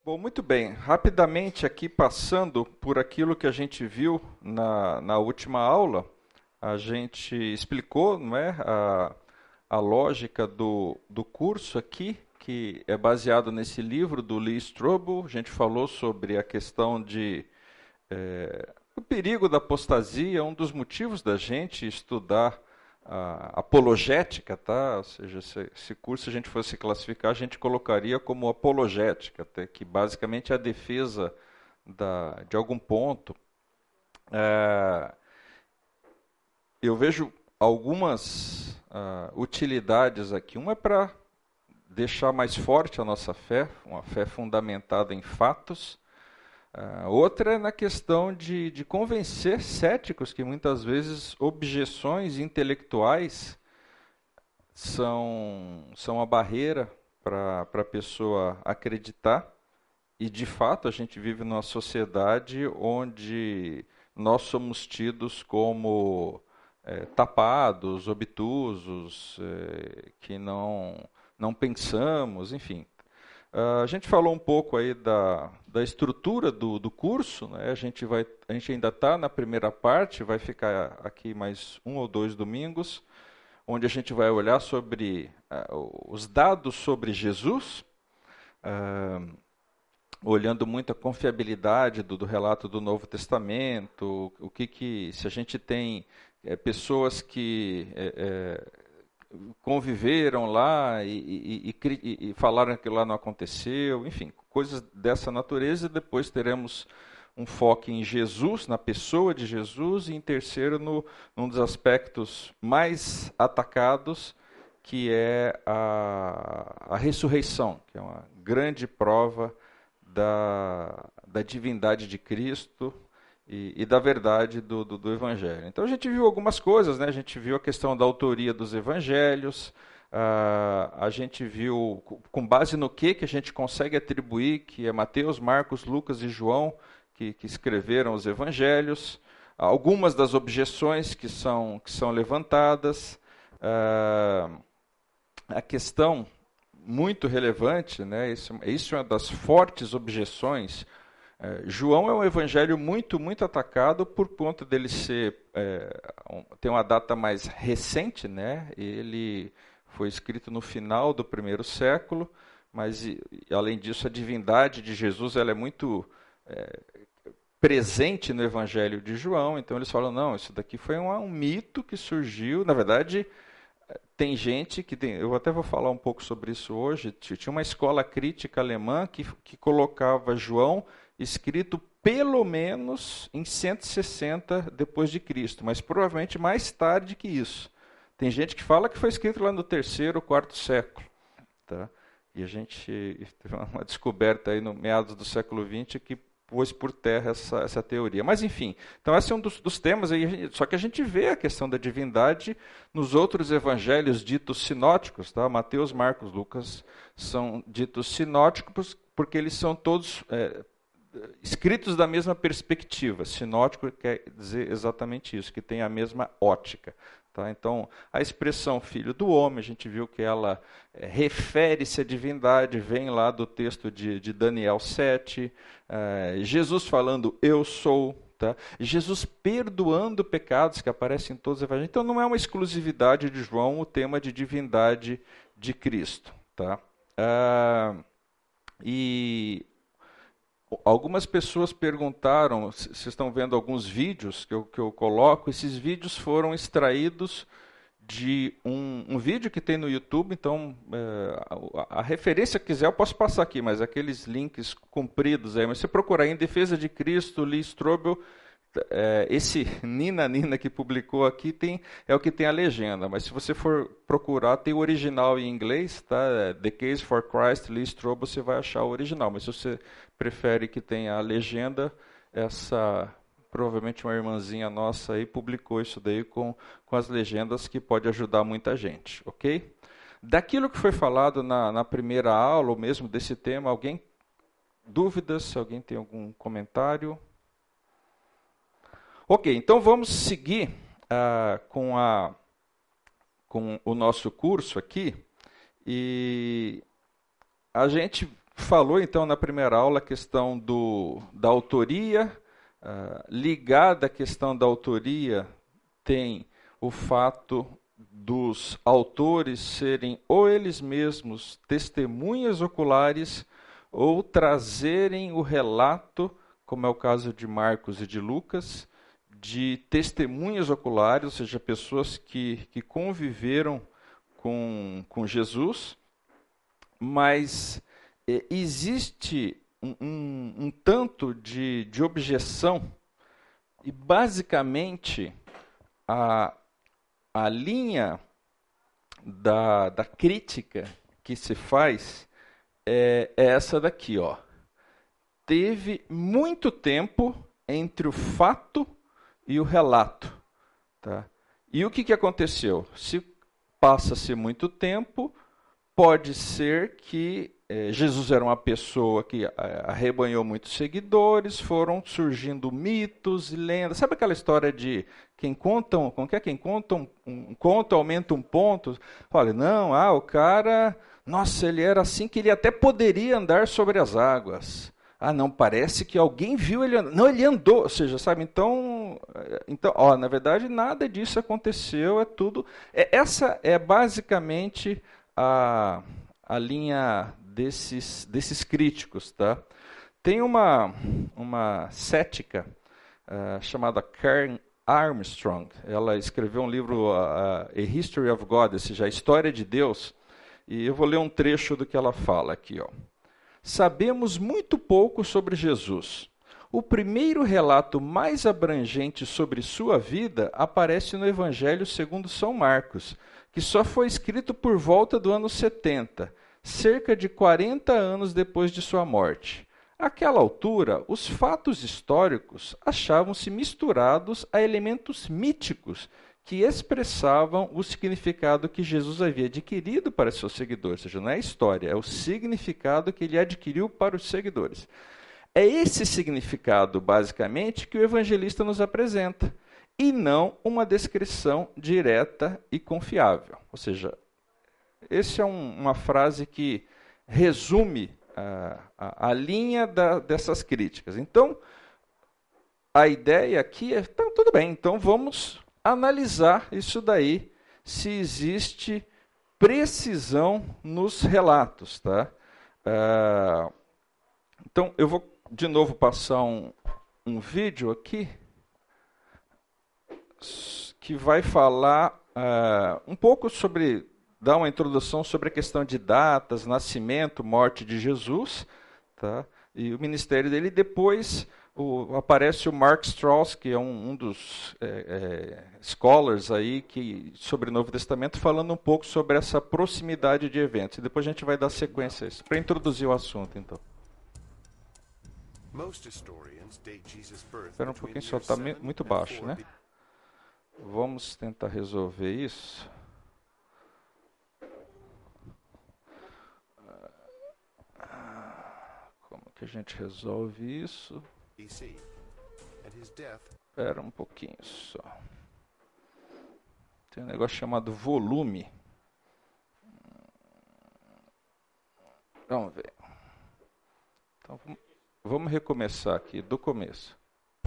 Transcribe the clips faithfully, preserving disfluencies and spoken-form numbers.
Bom, muito bem. Rapidamente aqui passando por aquilo que a gente viu na, na última aula, a gente explicou, não é, a, a lógica do, do curso aqui, que é baseado nesse livro do Lee Strobel. A gente falou sobre a questão de é, o perigo da apostasia, um dos motivos da gente estudar a apologética, tá? Ou seja, se esse curso a gente fosse classificar, a gente colocaria como apologética, até que basicamente é a defesa da, de algum ponto. É, eu vejo algumas uh, utilidades aqui. Uma é para deixar mais forte a nossa fé, uma fé fundamentada em fatos. Uh, outra é na questão de, de convencer céticos que muitas vezes objeções intelectuais são, são a barreira para a pessoa acreditar. E de fato a gente vive numa sociedade onde nós somos tidos como é, tapados, obtusos, é, que não, não pensamos, enfim. Uh, a gente falou um pouco aí da, da estrutura do, do curso, né? A gente vai, a gente ainda está na primeira parte, vai ficar aqui mais um ou dois domingos, onde a gente vai olhar sobre uh, os dados sobre Jesus, uh, olhando muito a confiabilidade do, do relato do Novo Testamento, o que que se a gente tem é, pessoas que é, é, conviveram lá e, e, e, e falaram que lá não aconteceu, enfim, coisas dessa natureza. E depois teremos um foco em Jesus, na pessoa de Jesus, e em terceiro, no, num dos aspectos mais atacados, que é a, a ressurreição, que é uma grande prova da, da divindade de Cristo e, e da verdade do, do, do Evangelho. Então a gente viu algumas coisas, né? A gente viu a questão da autoria dos Evangelhos, uh, a gente viu com base no que, que a gente consegue atribuir, que é Mateus, Marcos, Lucas e João, que, que escreveram os Evangelhos, algumas das objeções que são, que são levantadas, uh, a questão muito relevante, né? Isso, isso é uma das fortes objeções. É, João é um evangelho muito, muito atacado por conta dele ser é, um, tem uma data mais recente, né? Ele foi escrito no final do primeiro século, mas e, além disso a divindade de Jesus ela é muito é, presente no evangelho de João. Então eles falam, não, isso daqui foi um, um mito que surgiu, na verdade. Tem gente que tem, eu até vou falar um pouco sobre isso hoje. Tinha uma escola crítica alemã que, que colocava João escrito pelo menos em cento e sessenta depois de Cristo, mas provavelmente mais tarde que isso. Tem gente que fala que foi escrito lá no terceiro, quarto século, tá? E a gente teve uma descoberta aí no meados do século vinte que pôs por terra essa, essa teoria. Mas, enfim, então esse é um dos, dos temas. Aí, só que a gente vê a questão da divindade nos outros evangelhos ditos sinóticos. Tá? Mateus, Marcos, Lucas são ditos sinóticos porque eles são todos é, escritos da mesma perspectiva. Sinótico quer dizer exatamente isso, que tem a mesma ótica. Tá? Então, a expressão filho do homem, a gente viu que ela é, refere-se à divindade, vem lá do texto de, de Daniel sete, é, Jesus falando eu sou, tá? Jesus perdoando pecados, que aparecem em todos os evangelhos. Então, não é uma exclusividade de João o tema de divindade de Cristo. Tá? Ah, e algumas pessoas perguntaram, vocês estão vendo alguns vídeos que eu, que eu coloco, esses vídeos foram extraídos de um, um vídeo que tem no YouTube, então é, a, a referência que quiser eu posso passar aqui, mas aqueles links compridos aí, mas se procurar em Defesa de Cristo, Lee Strobel, é, esse Nina Nina que publicou aqui tem, é o que tem a legenda, mas se você for procurar, tem o original em inglês, tá? The Case for Christ, Lee Strobel, você vai achar o original, mas se você prefere que tenha a legenda, essa provavelmente uma irmãzinha nossa aí publicou isso daí com, com as legendas, que pode ajudar muita gente, ok? Daquilo que foi falado na, na primeira aula, ou mesmo desse tema, alguém, dúvidas? Alguém tem algum comentário? Ok, então vamos seguir uh, com, a, com o nosso curso aqui. E a gente falou então na primeira aula a questão do, da autoria, uh, ligada à questão da autoria tem o fato dos autores serem ou eles mesmos testemunhas oculares ou trazerem o relato, como é o caso de Marcos e de Lucas, de testemunhas oculares, ou seja, pessoas que, que conviveram com, com Jesus, mas é, existe um, um, um tanto de, de objeção e, basicamente, a, a linha da, da crítica que se faz é, é essa daqui, ó. Teve muito tempo entre o fato e o relato. Tá? E o que, que aconteceu? Se passa-se muito tempo, pode ser que eh, Jesus era uma pessoa que arrebanhou muitos seguidores, foram surgindo mitos e lendas. Sabe aquela história de quem conta, como que é? Quem conta um, um conto aumenta um ponto? Olha, não, ah, o cara, nossa, ele era assim que ele até poderia andar sobre as águas. Ah, não, parece que alguém viu ele andando. Não, ele andou, ou seja, sabe, então, então ó, na verdade, nada disso aconteceu, é tudo... É, essa é basicamente a, a linha desses, desses críticos, tá? Tem uma, uma cética uh, chamada Karen Armstrong, ela escreveu um livro, uh, A History of God, ou seja, a História de Deus, e eu vou ler um trecho do que ela fala aqui, ó. Sabemos muito pouco sobre Jesus. O primeiro relato mais abrangente sobre sua vida aparece no Evangelho segundo São Marcos, que só foi escrito por volta do ano setenta, cerca de quarenta anos depois de sua morte. Àquela altura, os fatos históricos achavam-se misturados a elementos míticos que expressavam o significado que Jesus havia adquirido para seus seguidores. Ou seja, não é a história, é o significado que ele adquiriu para os seguidores. É esse significado, basicamente, que o evangelista nos apresenta, e não uma descrição direta e confiável. Ou seja, essa é um, uma frase que resume a, a, a linha da, dessas críticas. Então, a ideia aqui é, então, tudo bem, então vamos analisar isso daí, se existe precisão nos relatos. Tá? Uh, então, eu vou de novo passar um, um vídeo aqui que vai falar uh, um pouco sobre, dar uma introdução sobre a questão de datas, nascimento, morte de Jesus, tá? E o ministério dele. Depois o, aparece o Mark Strauss, que é um, um dos é, é, scholars aí que, sobre o Novo Testamento, falando um pouco sobre essa proximidade de eventos. E depois a gente vai dar sequência a isso, para introduzir o assunto, então. Espera um pouquinho, só está muito baixo, né? Vamos tentar resolver isso. Como que a gente resolve isso? Espera um pouquinho só. Tem um negócio chamado volume. Vamos ver. Então, vamos recomeçar aqui do começo.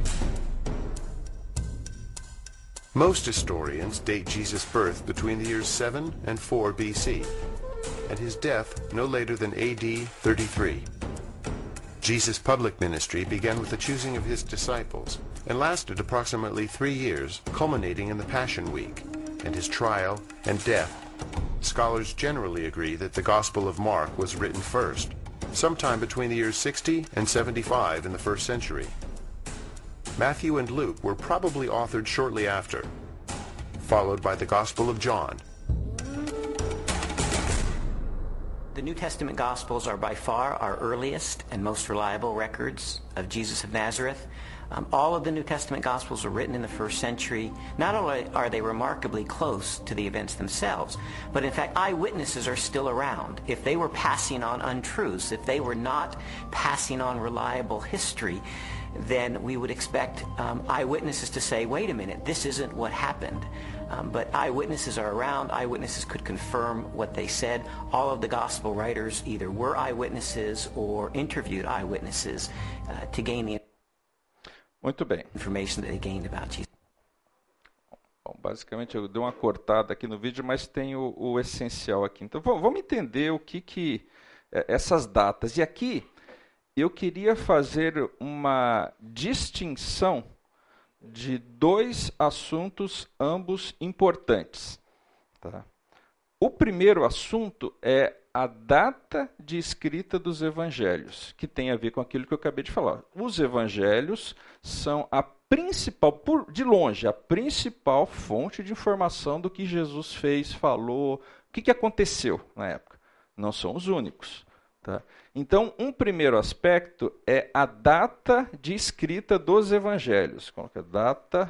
Most historians date Jesus' birth between the years seven and four B C, and his death no later than A D thirty-three. Jesus' public ministry began with the choosing of his disciples and lasted approximately three years, culminating in the Passion Week and his trial and death. Scholars generally agree that the Gospel of Mark was written first, sometime between the years sixty and seventy-five in the first century. Matthew and Luke were probably authored shortly after, followed by the Gospel of John. The New Testament Gospels are by far our earliest and most reliable records of Jesus of Nazareth. Um, all of the New Testament Gospels were written in the first century. Not only are they remarkably close to the events themselves, but in fact eyewitnesses are still around. If they were passing on untruths, if they were not passing on reliable history, then we would expect um, eyewitnesses to say, wait a minute, this isn't what happened. Um, but eyewitnesses are around. Eyewitnesses could confirm what they said. All of the gospel writers either were eyewitnesses or interviewed eyewitnesses uh, to gain the Muito bem. information that they gained about Jesus. Bom, basicamente eu dei uma cortada aqui no vídeo, mas tem o, o essencial aqui. Então vamos entender o que que essas datas. E aqui eu queria fazer uma distinção de dois assuntos, ambos importantes. Tá? O primeiro assunto é a data de escrita dos evangelhos, que tem a ver com aquilo que eu acabei de falar. Os evangelhos são a principal, por, de longe, a principal fonte de informação do que Jesus fez, falou, o que, que aconteceu na época. Não são os únicos. Tá? Então, um primeiro aspecto é a data de escrita dos evangelhos. Coloca data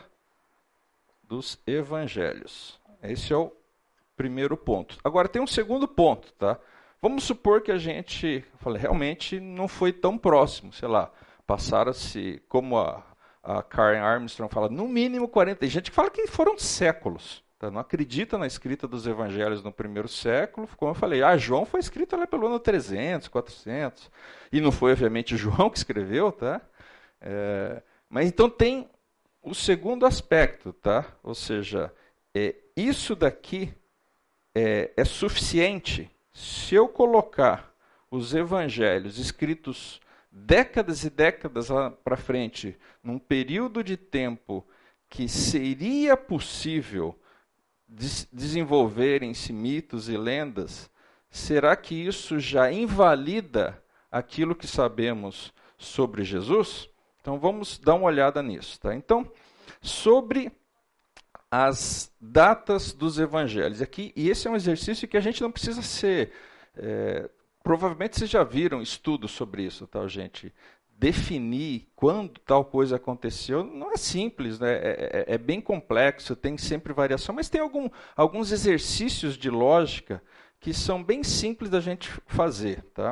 dos evangelhos. Esse é o primeiro ponto. Agora, tem um segundo ponto. Tá? Vamos supor que a gente falei, realmente não foi tão próximo. Sei lá, passaram-se, como a, a Karen Armstrong fala, no mínimo quarenta. Tem gente que fala que foram séculos. Tá? Não acredita na escrita dos evangelhos no primeiro século. Como eu falei, ah, João foi escrito lá pelo ano trezentos, quatrocentos. E não foi, obviamente, João que escreveu. Tá? É, mas então tem o segundo aspecto. Tá? Ou seja, é, isso daqui é, é suficiente. Se eu colocar os evangelhos escritos décadas e décadas lá para frente, num período de tempo que seria possível des- desenvolverem-se mitos e lendas, será que isso já invalida aquilo que sabemos sobre Jesus? Então vamos dar uma olhada nisso. Tá? Então, sobre as datas dos evangelhos. Aqui, e esse é um exercício que a gente não precisa ser... É, provavelmente vocês já viram estudos sobre isso, tá, gente? Definir quando tal coisa aconteceu não é simples, né? é, é, é bem complexo, tem sempre variação, mas tem algum, alguns exercícios de lógica que são bem simples da gente fazer. Tá?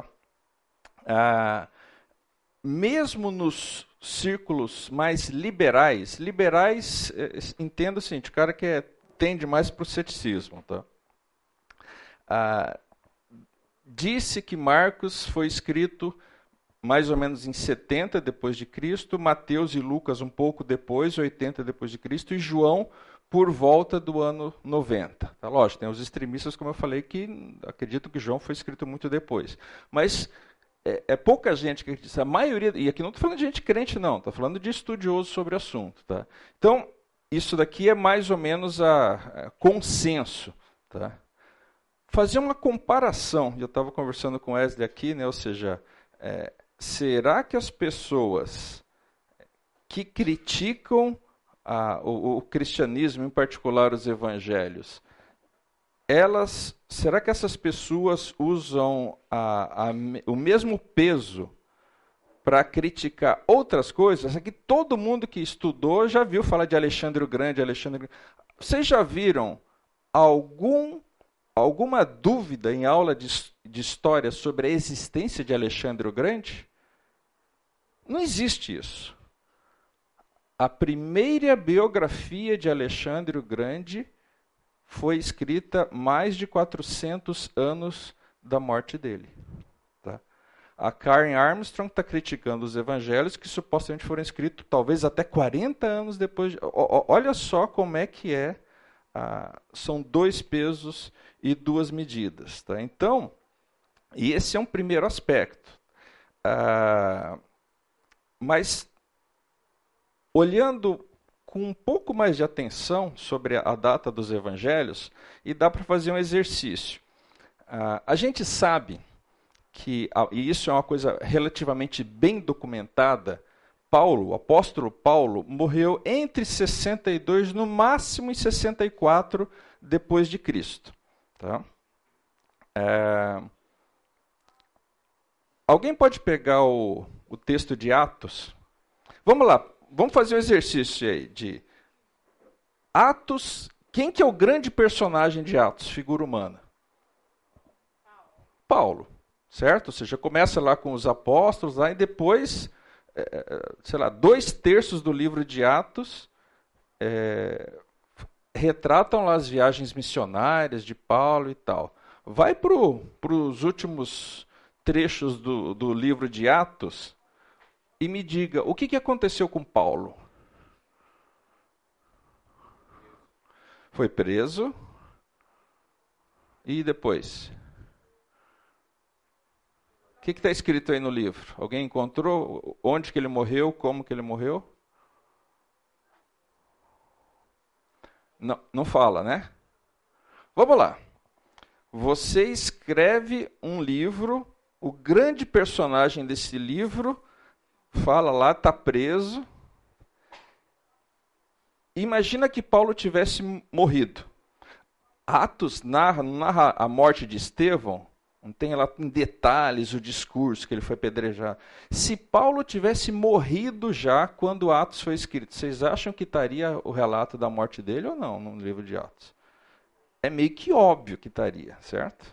Ah, mesmo nos círculos mais liberais, liberais, entendo assim, o cara que é, tende mais para o ceticismo. Tá? Ah, disse que Marcos foi escrito mais ou menos em setenta depois de Cristo, Mateus e Lucas um pouco depois, oitenta depois de Cristo, e João por volta do ano noventa. Tá? Lógico, tem os extremistas, como eu falei, que acreditam que João foi escrito muito depois. Mas é, é pouca gente que acredita. A maioria, e aqui não estou falando de gente crente, não, estou falando de estudioso sobre o assunto. Tá? Então, isso daqui é mais ou menos a, a consenso. Tá? Fazer uma comparação, eu estava conversando com o Wesley aqui, né, ou seja, é, será que as pessoas que criticam a, o, o cristianismo, em particular os evangelhos, elas, será que essas pessoas usam a, a, o mesmo peso para criticar outras coisas? É que todo mundo que estudou já viu falar de Alexandre o Grande, Alexandre o Grande. Vocês já viram algum, alguma dúvida em aula de, de história sobre a existência de Alexandre o Grande? Não existe isso. A primeira biografia de Alexandre o Grande foi escrita mais de quatrocentos anos da morte dele. Tá? A Karen Armstrong está criticando os evangelhos que supostamente foram escritos talvez até quarenta anos depois. De... Olha só como é que é. Ah, são dois pesos e duas medidas. Tá? Então, e esse é um primeiro aspecto. Ah, mas, olhando com um pouco mais de atenção sobre a data dos evangelhos, e dá para fazer um exercício. Uh, a gente sabe que, e isso é uma coisa relativamente bem documentada, Paulo, o apóstolo Paulo, morreu entre sessenta e dois, no máximo em sessenta e quatro, depois de Cristo. Tá? Uh, alguém pode pegar o, o texto de Atos? Vamos lá. Vamos fazer um exercício aí de Atos. Quem que é o grande personagem de Atos, figura humana? Paulo, certo? Ou seja, começa lá com os apóstolos, lá, e depois, é, sei lá, dois terços do livro de Atos é, retratam lá as viagens missionárias de Paulo e tal. Vai para os últimos trechos do, do livro de Atos e me diga, o que, que aconteceu com Paulo? Foi preso. E depois? O que está escrito aí no livro? Alguém encontrou onde que ele morreu, como que ele morreu? Não, não fala, né? Vamos lá. Você escreve um livro, o grande personagem desse livro fala lá, está preso. Imagina que Paulo tivesse morrido. Atos narra, narra a morte de Estevão, não tem lá em detalhes o discurso que ele foi apedrejado. Se Paulo tivesse morrido já quando Atos foi escrito, vocês acham que estaria o relato da morte dele ou não no livro de Atos? É meio que óbvio que estaria, certo?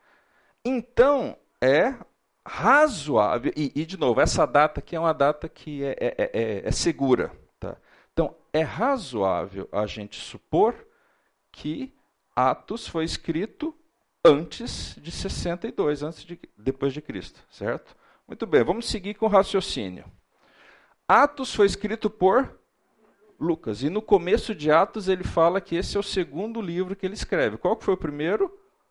Então, é razoável, e, e de novo, essa data aqui é uma data que é, é, é, é segura. Tá? Então, é razoável a gente supor que Atos foi escrito antes de sessenta e dois, antes de, depois de Cristo, certo? Muito bem, vamos seguir com o raciocínio. Atos foi escrito por Lucas, e no começo de Atos ele fala que esse é o segundo livro que ele escreve. Qual que foi o primeiro?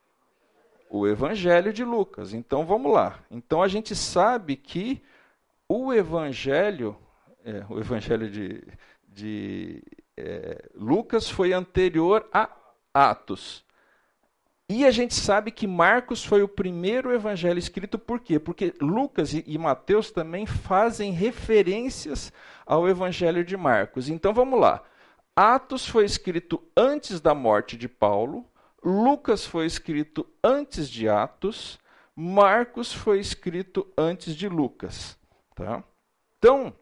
O Evangelho de Lucas. Então vamos lá. Então a gente sabe que o Evangelho, é, o Evangelho de, de é, Lucas foi anterior a Atos. E a gente sabe que Marcos foi o primeiro evangelho escrito, por quê? Porque Lucas e, e Mateus também fazem referências ao evangelho de Marcos. Então vamos lá. Atos foi escrito antes da morte de Paulo, Lucas foi escrito antes de Atos, Marcos foi escrito antes de Lucas. Tá? Então,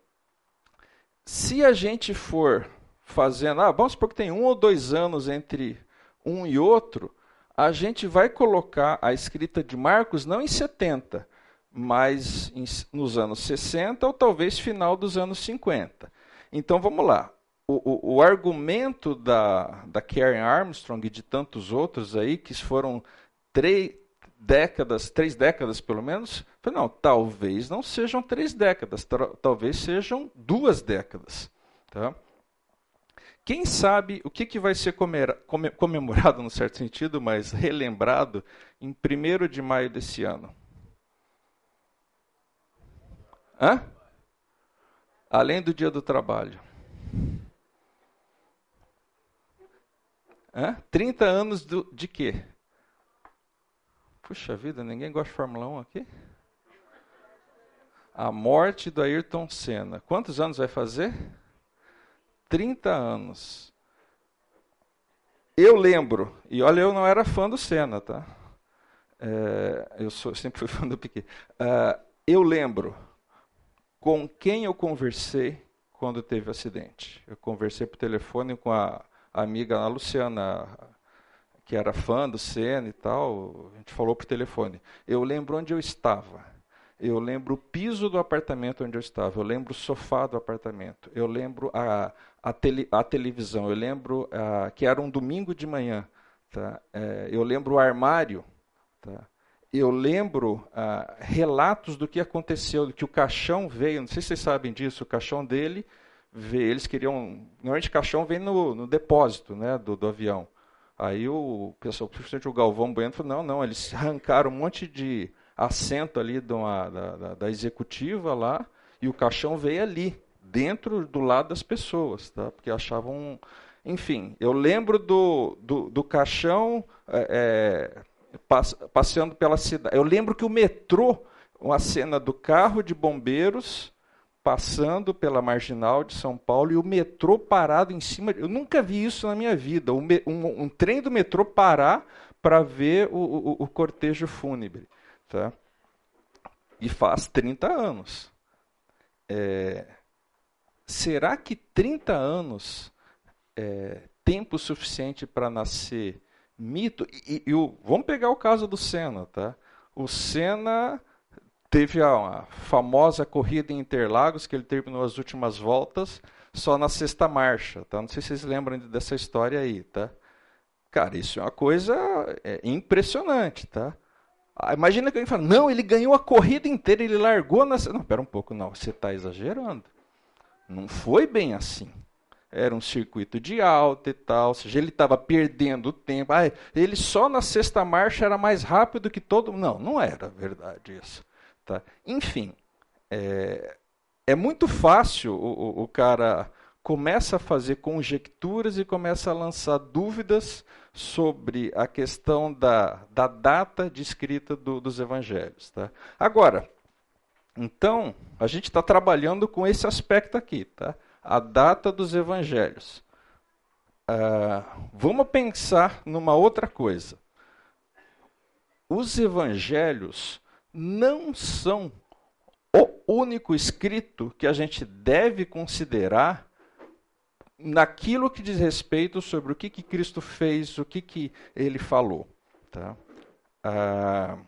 se a gente for fazendo, ah, vamos supor que tem um ou dois anos entre um e outro, a gente vai colocar a escrita de Marcos não em setenta, mas em, nos anos sessenta ou talvez final dos anos cinquenta. Então vamos lá. O, o, o argumento da, da Karen Armstrong e de tantos outros aí, que foram três décadas, três décadas pelo menos, não, talvez não sejam três décadas, talvez sejam duas décadas. Tá? Quem sabe o que, que vai ser comemorado, no certo sentido, mas relembrado, em primeiro de maio desse ano? Hã? Além do Dia do Trabalho. Hã? trinta anos do, de quê? Puxa vida, ninguém gosta de Fórmula um aqui? A morte do Ayrton Senna. Quantos anos vai fazer? trinta anos. Eu lembro, e olha, eu não era fã do Senna, tá? É, eu sou, sempre fui fã do Piquet. Uh, eu lembro com quem eu conversei quando teve o acidente. Eu conversei por telefone com a amiga a Luciana, que era fã do Senna e tal. A gente falou por telefone. Eu lembro onde eu estava. Eu lembro o piso do apartamento onde eu estava, eu lembro o sofá do apartamento, eu lembro a, a, tele, a televisão, eu lembro a, que era um domingo de manhã, tá? É, eu lembro o armário, tá? Eu lembro a, relatos do que aconteceu, que o caixão veio, não sei se vocês sabem disso, o caixão dele, veio, eles queriam, normalmente o caixão vem no, no depósito, né, do, do avião. Aí o pessoal, principalmente o Galvão Bueno, falou, não, não, eles arrancaram um monte de assento ali de uma, da, da, da executiva lá, e o caixão veio ali, dentro do lado das pessoas, tá? Porque achavam... Enfim, eu lembro do, do, do caixão é, pass, passeando pela cidade. Eu lembro que o metrô, uma cena do carro de bombeiros passando pela Marginal de São Paulo, e o metrô parado em cima... Eu nunca vi isso na minha vida, um, um, um trem do metrô parar para ver o, o, o cortejo fúnebre. Tá? E faz trinta anos. É, será que trinta anos é tempo suficiente para nascer mito? E, e, e o, vamos pegar o caso do Senna. Tá? O Senna teve a famosa corrida em Interlagos, que ele terminou as últimas voltas só na sexta marcha. Tá? Não sei se vocês lembram dessa história aí. Tá? Cara, isso é uma coisa é, impressionante. Tá? Ah, imagina que alguém fala, não, ele ganhou a corrida inteira, ele largou na... Não, pera um pouco, não, você está exagerando. Não foi bem assim. Era um circuito de alta e tal, ou seja, ele estava perdendo tempo. Ah, ele só na sexta marcha era mais rápido que todo... Não, não era verdade isso. Tá? Enfim, é, é muito fácil, o, o, o cara começa a fazer conjecturas e começa a lançar dúvidas sobre a questão da, da data de escrita do, dos evangelhos. Tá? Agora, então, a gente está trabalhando com esse aspecto aqui, tá? A data dos evangelhos. Uh, vamos pensar numa outra coisa. Os evangelhos não são o único escrito que a gente deve considerar naquilo que diz respeito sobre o que, que Cristo fez, o que, que ele falou. Tá? Uh,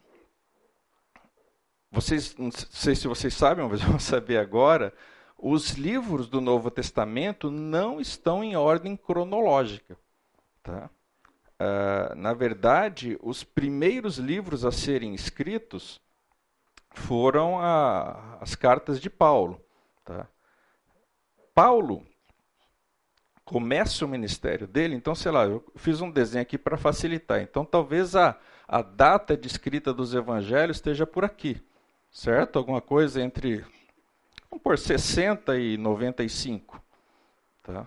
vocês, não sei se vocês sabem, mas vão saber agora, os livros do Novo Testamento não estão em ordem cronológica. Tá? Uh, na verdade, os primeiros livros a serem escritos foram a, as cartas de Paulo. Tá? Paulo começa o ministério dele, então, sei lá, eu fiz um desenho aqui para facilitar. Então, talvez a, a data de escrita dos evangelhos esteja por aqui, certo? Alguma coisa entre... Vamos por sessenta e noventa e cinco. Tá?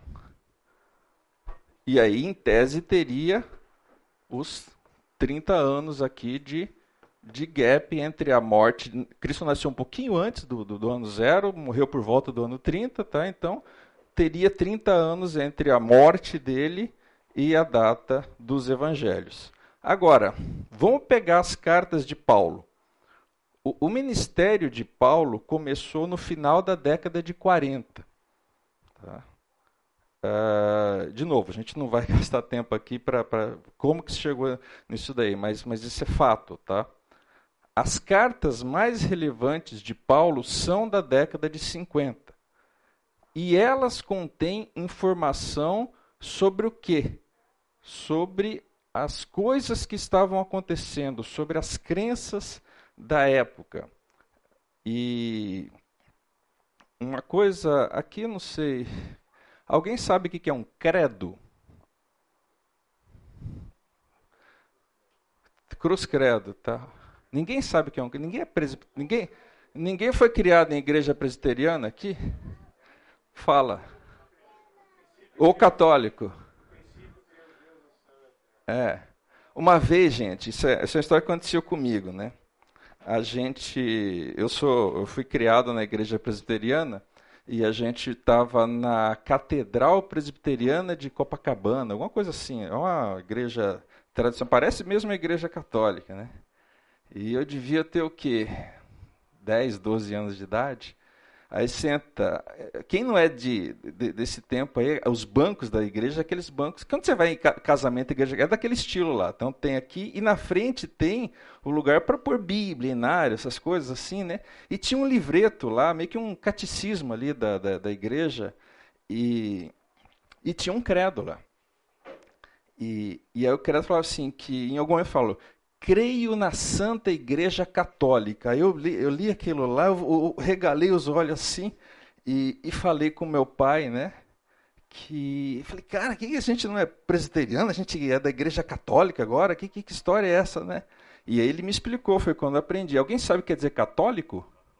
E aí, em tese, teria os trinta anos aqui de, de gap entre a morte. Cristo nasceu um pouquinho antes do, do, do ano zero, morreu por volta do ano trinta, tá? Então teria trinta anos entre a morte dele e a data dos evangelhos. Agora, vamos pegar as cartas de Paulo. O ministério de Paulo começou no final da década de quarenta. Tá? Uh, de novo, a gente não vai gastar tempo aqui para como que se chegou nisso daí, mas, mas isso é fato. Tá? As cartas mais relevantes de Paulo são da década de cinquenta. E elas contêm informação sobre o quê? Sobre as coisas que estavam acontecendo, sobre as crenças da época. E uma coisa, aqui não sei, alguém sabe o que é um credo? Cruz credo, tá? Ninguém sabe o que é um credo. Ninguém, é presb... ninguém, ninguém foi criado em igreja presbiteriana aqui? Fala. Ou católico. É. Uma vez, gente, isso é, essa é uma história que aconteceu comigo, né? A gente, eu sou, eu fui criado na igreja presbiteriana e a gente estava na Catedral Presbiteriana de Copacabana, alguma coisa assim, é uma igreja tradicional, parece mesmo uma igreja católica, né? E eu devia ter o quê? dez, doze anos de idade. Aí senta, quem não é de, de, desse tempo aí, os bancos da igreja, aqueles bancos, quando você vai em casamento, igreja, é daquele estilo lá. Então tem aqui, e na frente tem o lugar para pôr Bíblia, Inário, essas coisas assim, né? E tinha um livreto lá, meio que um catecismo ali da, da, da igreja, e, e tinha um credo lá. E, e aí o credo falava assim, que em algum momento falou, creio na Santa Igreja Católica. Eu li, eu li aquilo lá, eu, eu regalei os olhos assim e, e falei com meu pai, né? Que falei, cara, que a gente não é presbiteriano, a gente é da Igreja Católica agora? Que, que, que história é essa, né? E aí ele me explicou, foi quando eu aprendi. Alguém sabe o que quer dizer católico?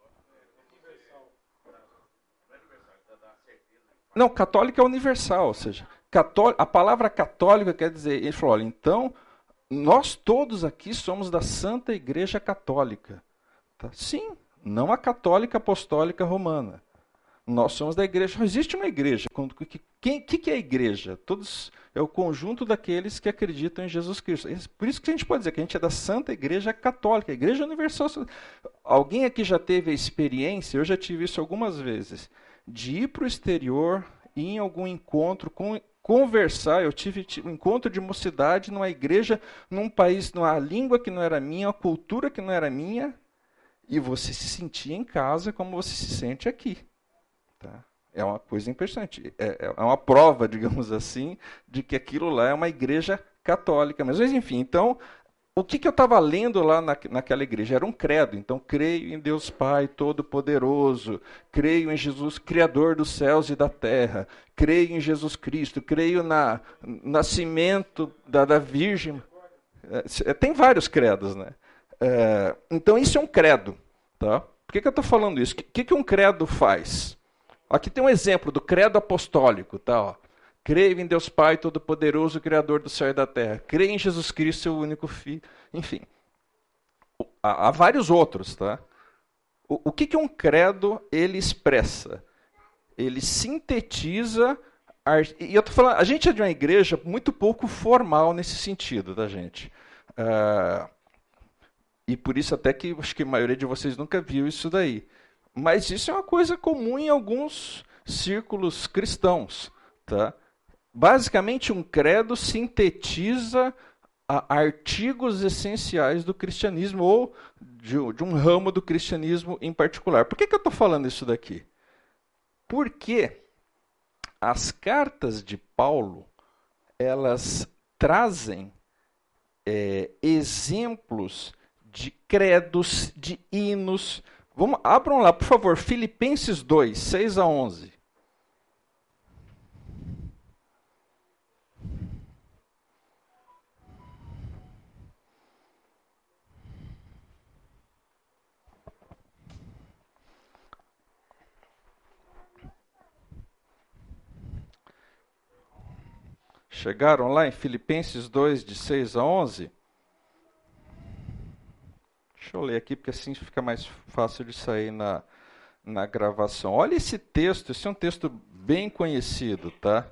Não, católico é universal, ou seja, católico, a palavra católica quer dizer, ele falou, olha, então nós todos aqui somos da Santa Igreja Católica. Tá? Sim, não a católica apostólica romana. Nós somos da igreja. Existe uma igreja. O que, que, que é a igreja? Todos, é o conjunto daqueles que acreditam em Jesus Cristo. Por isso que a gente pode dizer que a gente é da Santa Igreja Católica, a Igreja Universal. Alguém aqui já teve a experiência, eu já tive isso algumas vezes, de ir para o exterior, ir em algum encontro com conversar, eu tive um encontro de mocidade numa igreja, num país, numa língua que não era minha, uma cultura que não era minha, e você se sentia em casa como você se sente aqui. Tá? É uma coisa impressionante. É, é uma prova, digamos assim, de que aquilo lá é uma igreja católica. Mas, enfim, então, o que, que eu estava lendo lá na, naquela igreja? Era um credo. Então, creio em Deus Pai Todo-Poderoso, creio em Jesus, Criador dos céus e da terra, creio em Jesus Cristo, creio na, no nascimento da, da Virgem. É, tem vários credos, né? É, então, isso é um credo. Tá? Por que, que eu estou falando isso? O que, que um credo faz? Aqui tem um exemplo do credo apostólico. Tá? Ó. Creio em Deus Pai Todo-Poderoso, Criador do céu e da terra. Creio em Jesus Cristo, seu único Filho. Enfim, há, há vários outros. Tá? O, o que, que um credo ele expressa? Ele sintetiza... A, e eu tô falando, a gente é de uma igreja muito pouco formal nesse sentido, tá, gente? Uh, e por isso até que acho que a maioria de vocês nunca viu isso daí. Mas isso é uma coisa comum em alguns círculos cristãos. Tá? Basicamente, um credo sintetiza a artigos essenciais do cristianismo ou de, de um ramo do cristianismo em particular. Por que, que eu estou falando isso daqui? Porque as cartas de Paulo, elas trazem é, exemplos de credos, de hinos. Vamos, abram lá, por favor, Filipenses dois, seis a onze. Chegaram lá em Filipenses dois, de seis a onze? Deixa eu ler aqui, porque assim fica mais fácil de sair na, na gravação. Olha esse texto, esse é um texto bem conhecido, tá?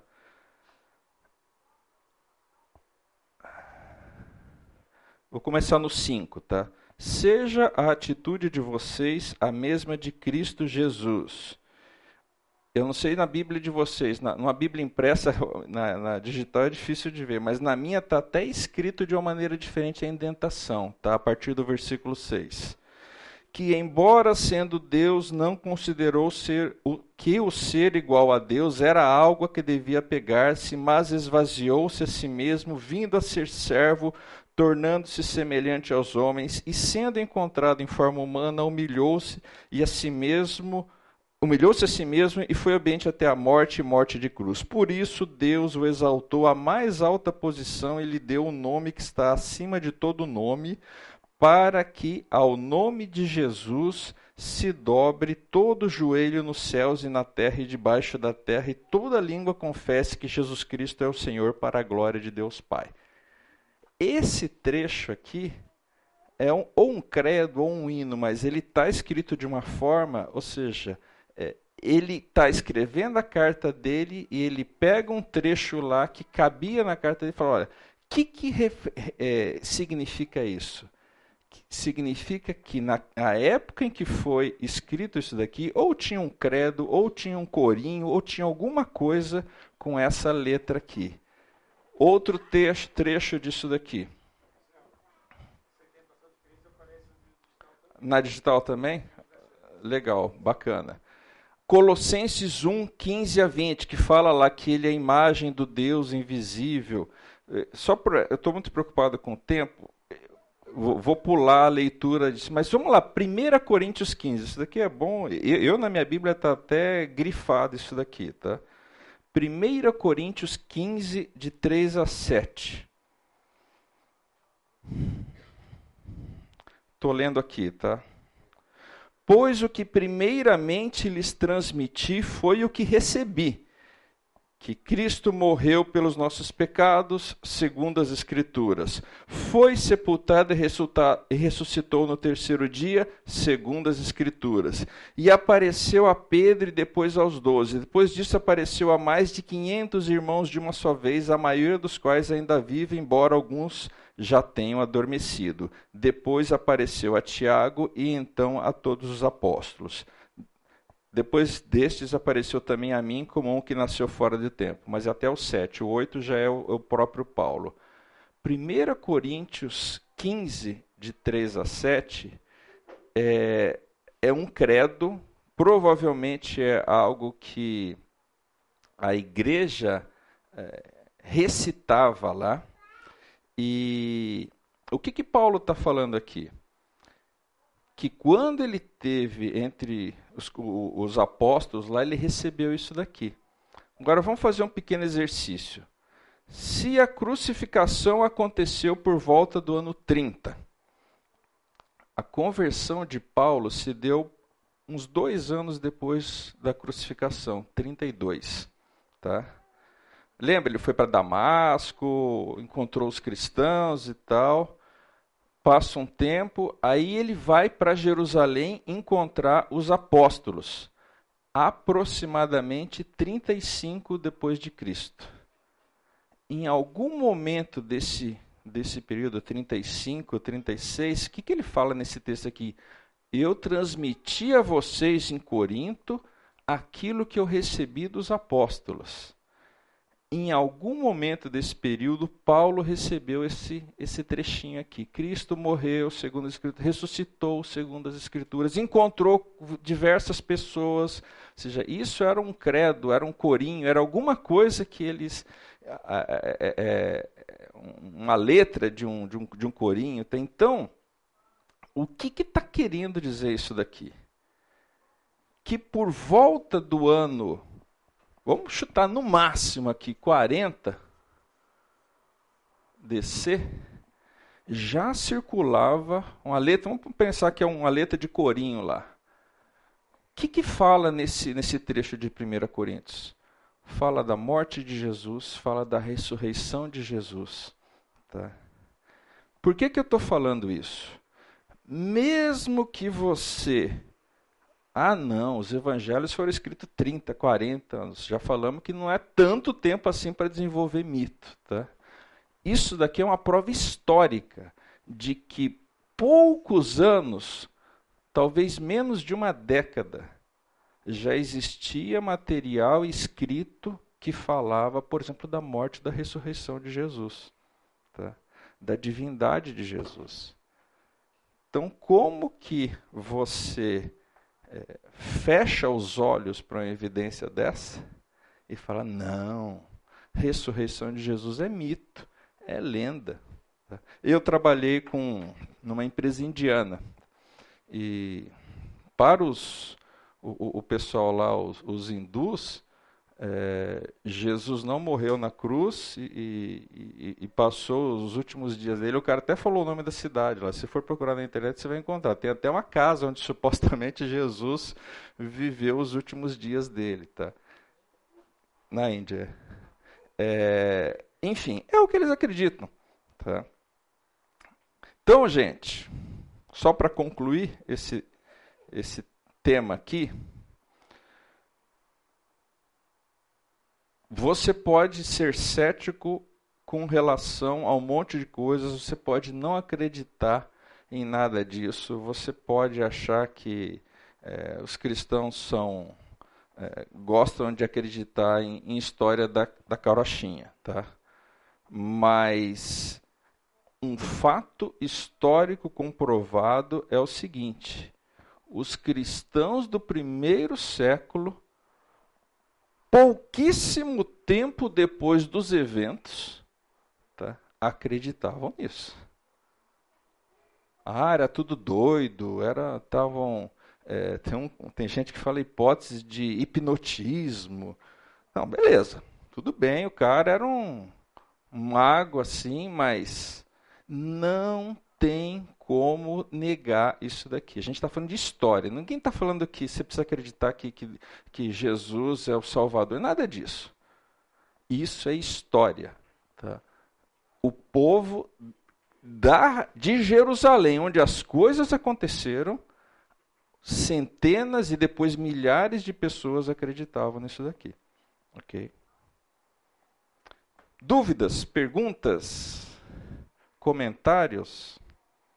Vou começar no cinco, tá? Seja a atitude de vocês a mesma de Cristo Jesus. Eu não sei na Bíblia de vocês, na, numa Bíblia impressa, na, na digital é difícil de ver, mas na minha está até escrito de uma maneira diferente a indentação, tá? A partir do versículo seis. Que, embora sendo Deus, não considerou ser o, que o ser igual a Deus era algo a que devia pegar-se, mas esvaziou-se a si mesmo, vindo a ser servo, tornando-se semelhante aos homens, e sendo encontrado em forma humana, humilhou-se e a si mesmo... Humilhou-se a si mesmo e foi obediente até a morte e morte de cruz. Por isso, Deus o exaltou à mais alta posição e lhe deu um nome que está acima de todo nome, para que ao nome de Jesus se dobre todo o joelho nos céus e na terra e debaixo da terra, e toda língua confesse que Jesus Cristo é o Senhor, para a glória de Deus Pai. Esse trecho aqui é um, ou um credo ou um hino, mas ele está escrito de uma forma, ou seja... É, ele está escrevendo a carta dele e ele pega um trecho lá que cabia na carta dele e fala, olha, o que, que ref, é, significa isso? Significa que na, na época em que foi escrito isso daqui, ou tinha um credo, ou tinha um corinho, ou tinha alguma coisa com essa letra aqui. Outro trecho, trecho disso daqui. Na digital também? Legal, bacana. Colossenses um, quinze a vinte, que fala lá que ele é a imagem do Deus invisível. Só pra, eu estou muito preocupado com o tempo, vou, vou pular a leitura disso, mas vamos lá, primeira Coríntios quinze, isso daqui é bom, eu, eu na minha Bíblia está até grifado isso daqui, tá? primeira Coríntios quinze, de três a sete. Estou lendo aqui, tá? Pois o que primeiramente lhes transmiti foi o que recebi, que Cristo morreu pelos nossos pecados, segundo as Escrituras. Foi sepultado e ressuscitou no terceiro dia, segundo as Escrituras. E apareceu a Pedro e depois aos doze. Depois disso apareceu a mais de quinhentos irmãos de uma só vez, a maioria dos quais ainda vive, embora alguns já tenham adormecido. Depois apareceu a Tiago e então a todos os apóstolos. Depois destes apareceu também a mim como um que nasceu fora de tempo. Mas até o sete, o oito já é o, o próprio Paulo. primeira Coríntios quinze, de três a sete, é, é um credo, provavelmente é algo que a igreja é, recitava lá. E o que, que Paulo está falando aqui? Que quando ele teve entre os, os apóstolos lá, ele recebeu isso daqui. Agora vamos fazer um pequeno exercício. Se a crucificação aconteceu por volta do ano trinta, a conversão de Paulo se deu uns dois anos depois da crucificação, trinta e dois. Tá? Lembra, ele foi para Damasco, encontrou os cristãos e tal. Passa um tempo, aí ele vai para Jerusalém encontrar os apóstolos. Aproximadamente trinta e cinco depois de Cristo. Em algum momento desse, desse período, trinta e cinco, trinta e seis, o que, que ele fala nesse texto aqui? Eu transmiti a vocês em Corinto aquilo que eu recebi dos apóstolos. Em algum momento desse período, Paulo recebeu esse, esse trechinho aqui. Cristo morreu, segundo as Escrituras, ressuscitou, segundo as Escrituras, encontrou diversas pessoas. Ou seja, isso era um credo, era um corinho, era alguma coisa que eles... É, é, é, uma letra de um, de um, de um corinho. Então, o que está querendo dizer isso daqui? Que por volta do ano... Vamos chutar no máximo aqui, quarenta D C, já circulava uma letra, vamos pensar que é uma letra de corinho lá. O que, que fala nesse, nesse trecho de primeira Coríntios? Fala da morte de Jesus, fala da ressurreição de Jesus. Tá? Por que, que eu estou falando isso? Mesmo que você... Ah, não, os evangelhos foram escritos trinta, quarenta anos. Já falamos que não é tanto tempo assim para desenvolver mito. Tá? Isso daqui é uma prova histórica de que poucos anos, talvez menos de uma década, já existia material escrito que falava, por exemplo, da morte e da ressurreição de Jesus. Tá? Da divindade de Jesus. Então, como que você... É, fecha os olhos para uma evidência dessa e fala, não, ressurreição de Jesus é mito, é lenda. Eu trabalhei com, numa empresa indiana e para os, o, o pessoal lá, os, os hindus, é, Jesus não morreu na cruz e, e, e passou os últimos dias dele. O cara até falou o nome da cidade lá. Se for procurar na internet, você vai encontrar. Tem até uma casa onde supostamente Jesus viveu os últimos dias dele, tá? Na Índia. É, enfim, é o que eles acreditam. Tá? Então, gente, só para concluir esse, esse tema aqui, você pode ser cético com relação a um monte de coisas, você pode não acreditar em nada disso, você pode achar que é, os cristãos são, é, gostam de acreditar em, em história da, da carochinha, tá? Mas um fato histórico comprovado é o seguinte: os cristãos do primeiro século, pouquíssimo tempo depois dos eventos, tá, acreditavam nisso. Ah, era tudo doido, era, tavam, é, tem, um, tem gente que fala hipótese de hipnotismo. Não, beleza, tudo bem, o cara era um, um mago assim, mas não tem como negar isso daqui. A gente está falando de história. Ninguém está falando que você precisa acreditar que, que, que Jesus é o Salvador. Nada disso. Isso é história. Tá? O povo da, de Jerusalém, onde as coisas aconteceram, centenas e depois milhares de pessoas acreditavam nisso daqui. Ok? Dúvidas, perguntas, comentários?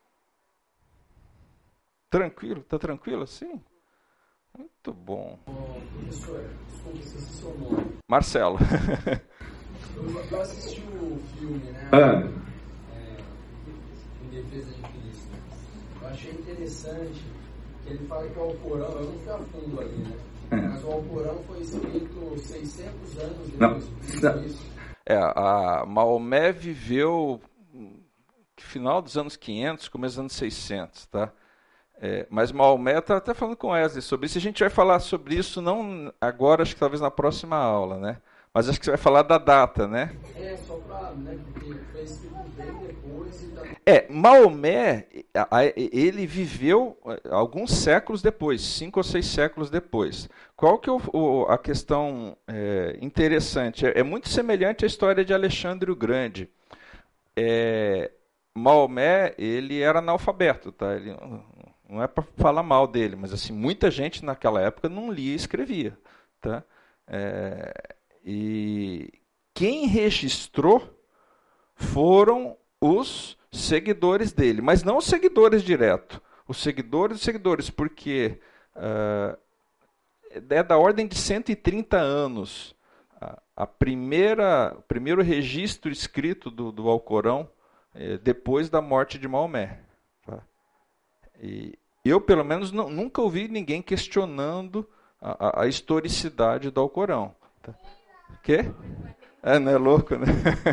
Tranquilo? Está tranquilo assim? Muito bom. Oh, professor, desculpa se esse seu nome. Marcelo. eu, eu assisti o filme, né? Ah. É, em Defesa de Cristo. Eu achei interessante que ele fala que o Alcorão, eu não fui a fundo ali, né? É. Mas o Alcorão foi escrito seiscentos anos depois. Não, não. É, a Maomé viveu final dos anos quinhentos, começo dos anos seiscentos, tá? É, mas Maomé está até falando com Wesley sobre isso. A gente vai falar sobre isso não agora, acho que talvez na próxima aula, né? Mas acho que você vai falar da data, né? É, só para, né, porque foi escrito bem depois e da... É, Maomé, ele viveu alguns séculos depois, cinco ou seis séculos depois. Qual que é o, a questão é, interessante? É, é muito semelhante à história de Alexandre o Grande. É, Maomé, ele era analfabeto, tá? Ele, não é para falar mal dele, mas assim, muita gente naquela época não lia e escrevia, tá? É, e quem registrou foram os seguidores dele, mas não os seguidores direto, os seguidores dos seguidores, porque uh, é da ordem de cento e trinta anos. A, a primeira, o primeiro registro escrito do, do Alcorão é, depois da morte de Maomé. Tá? E eu, pelo menos, não, nunca ouvi ninguém questionando a, a, a historicidade do Alcorão. Tá? Quê? É, não é louco, né?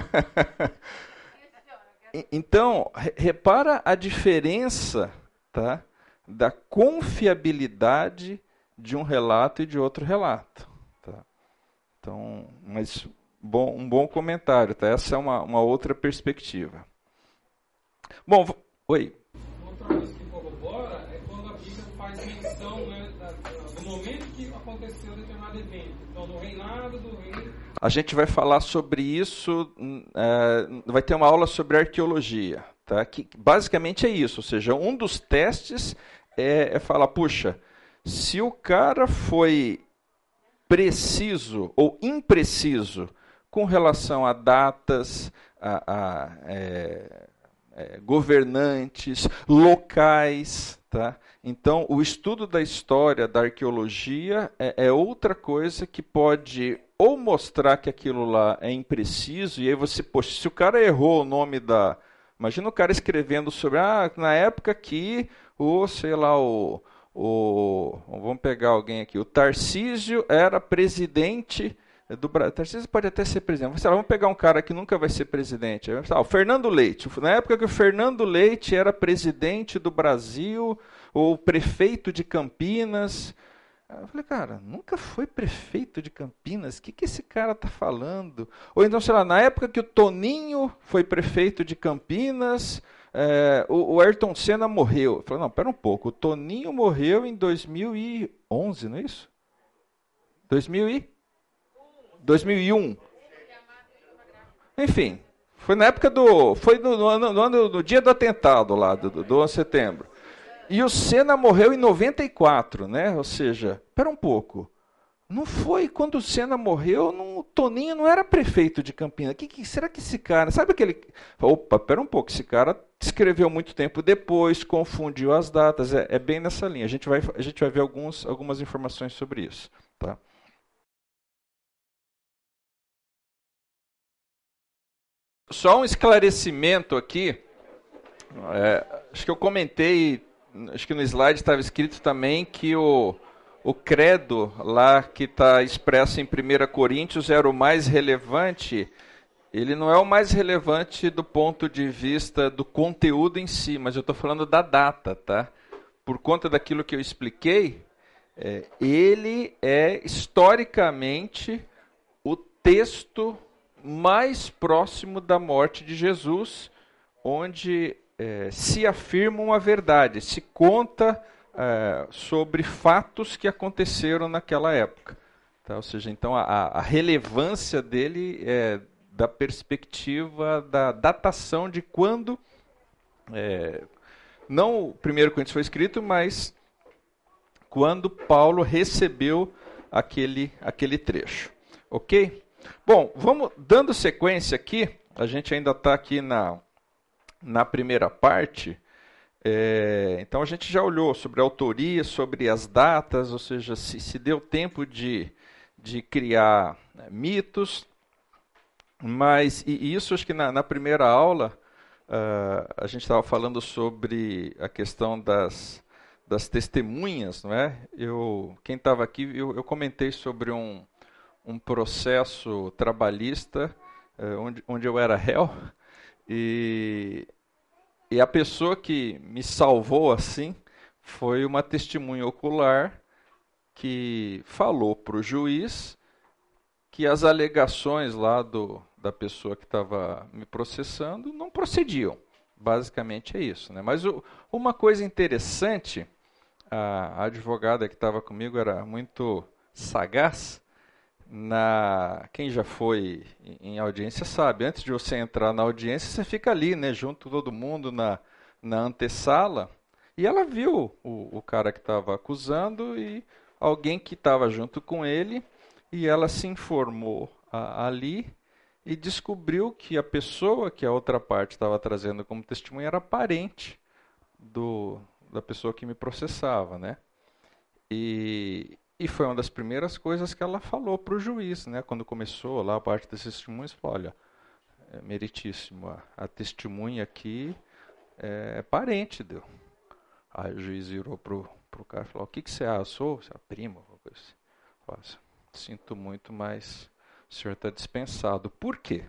Então, repara a diferença, tá, da confiabilidade de um relato e de outro relato. Tá? Então, mas bom, um bom comentário, tá? Essa é uma, uma outra perspectiva. Bom, oi. Outra coisa que corrobora é quando a Bíblia faz menção, né, do momento que aconteceu determinado evento. Então, do reinado do rei. A gente vai falar sobre isso, uh, vai ter uma aula sobre arqueologia, tá? Que basicamente é isso, ou seja, um dos testes é, é falar, puxa, se o cara foi preciso ou impreciso com relação a datas, a, a é, é, governantes, locais, tá? Então, o estudo da história, da arqueologia, é, é outra coisa que pode ou mostrar que aquilo lá é impreciso, e aí você, poxa, se o cara errou o nome da... Imagina o cara escrevendo sobre, ah, na época que o, sei lá, o... o vamos pegar alguém aqui, o Tarcísio era presidente do Brasil. Tarcísio pode até ser presidente. Sei lá, vamos pegar um cara que nunca vai ser presidente. Ah, o Fernando Leite. Na época que o Fernando Leite era presidente do Brasil, ou prefeito de Campinas... Eu falei, cara, nunca foi prefeito de Campinas, o que, que esse cara está falando? Ou então, sei lá, na época que o Toninho foi prefeito de Campinas, é, o, o Ayrton Senna morreu. Eu falei, não, pera um pouco, o Toninho morreu em dois mil e onze, não é isso? dois mil e... dois mil e um. Enfim, foi na época do... Foi no, no, no, no, no dia do atentado lá, do, do onze de setembro. E o Senna morreu em noventa e quatro, né? Ou seja, espera um pouco. Não foi quando o Senna morreu, não, o Toninho não era prefeito de Campinas. Que, que, será que esse cara... Sabe aquele... Opa, espera um pouco, esse cara escreveu muito tempo depois, confundiu as datas. É, é bem nessa linha. A gente vai, a gente vai ver alguns, algumas informações sobre isso. Tá? Só um esclarecimento aqui. É, acho que eu comentei... Acho que no slide estava escrito também que o, o credo lá que está expresso em primeira Coríntios era o mais relevante. Ele não é o mais relevante do ponto de vista do conteúdo em si, mas eu estou falando da data, tá? Por conta daquilo que eu expliquei, é, ele é historicamente o texto mais próximo da morte de Jesus, onde... É, se afirma uma verdade, se conta é, sobre fatos que aconteceram naquela época. Tá? Ou seja, então a, a relevância dele é da perspectiva da datação de quando, é, não o primeiro Coríntios foi escrito, mas quando Paulo recebeu aquele, aquele trecho. Ok? Bom, vamos dando sequência aqui, a gente ainda está aqui na... Na primeira parte, é, então a gente já olhou sobre a autoria, sobre as datas, ou seja, se, se deu tempo de, de criar, né, mitos, mas e, e isso acho que na, na primeira aula uh, a gente estava falando sobre a questão das, das testemunhas, não é? Eu, quem estava aqui, eu, eu comentei sobre um, um processo trabalhista eh, onde, onde eu era réu, e, e a pessoa que me salvou assim foi uma testemunha ocular que falou para o juiz que as alegações lá do, da pessoa que estava me processando não procediam. Basicamente é isso, né? Mas o, uma coisa interessante, a, a advogada que estava comigo era muito sagaz. Na, quem já foi em, em audiência sabe, antes de você entrar na audiência, você fica ali, né, junto com todo mundo na, na antessala, e ela viu o, o cara que estava acusando e alguém que estava junto com ele, e ela se informou a, ali e descobriu que a pessoa que a outra parte estava trazendo como testemunha era parente do, da pessoa que me processava, né? E, e foi uma das primeiras coisas que ela falou para o juiz, né? Quando começou lá a parte desses testemunhos, falou, olha, é meritíssimo, a, a testemunha aqui é, é parente dele. Aí o juiz virou para o cara e falou, o que, que você acha? Eu sou seu primo? Coisa assim. Falei, sinto muito, mas o senhor está dispensado. Por quê?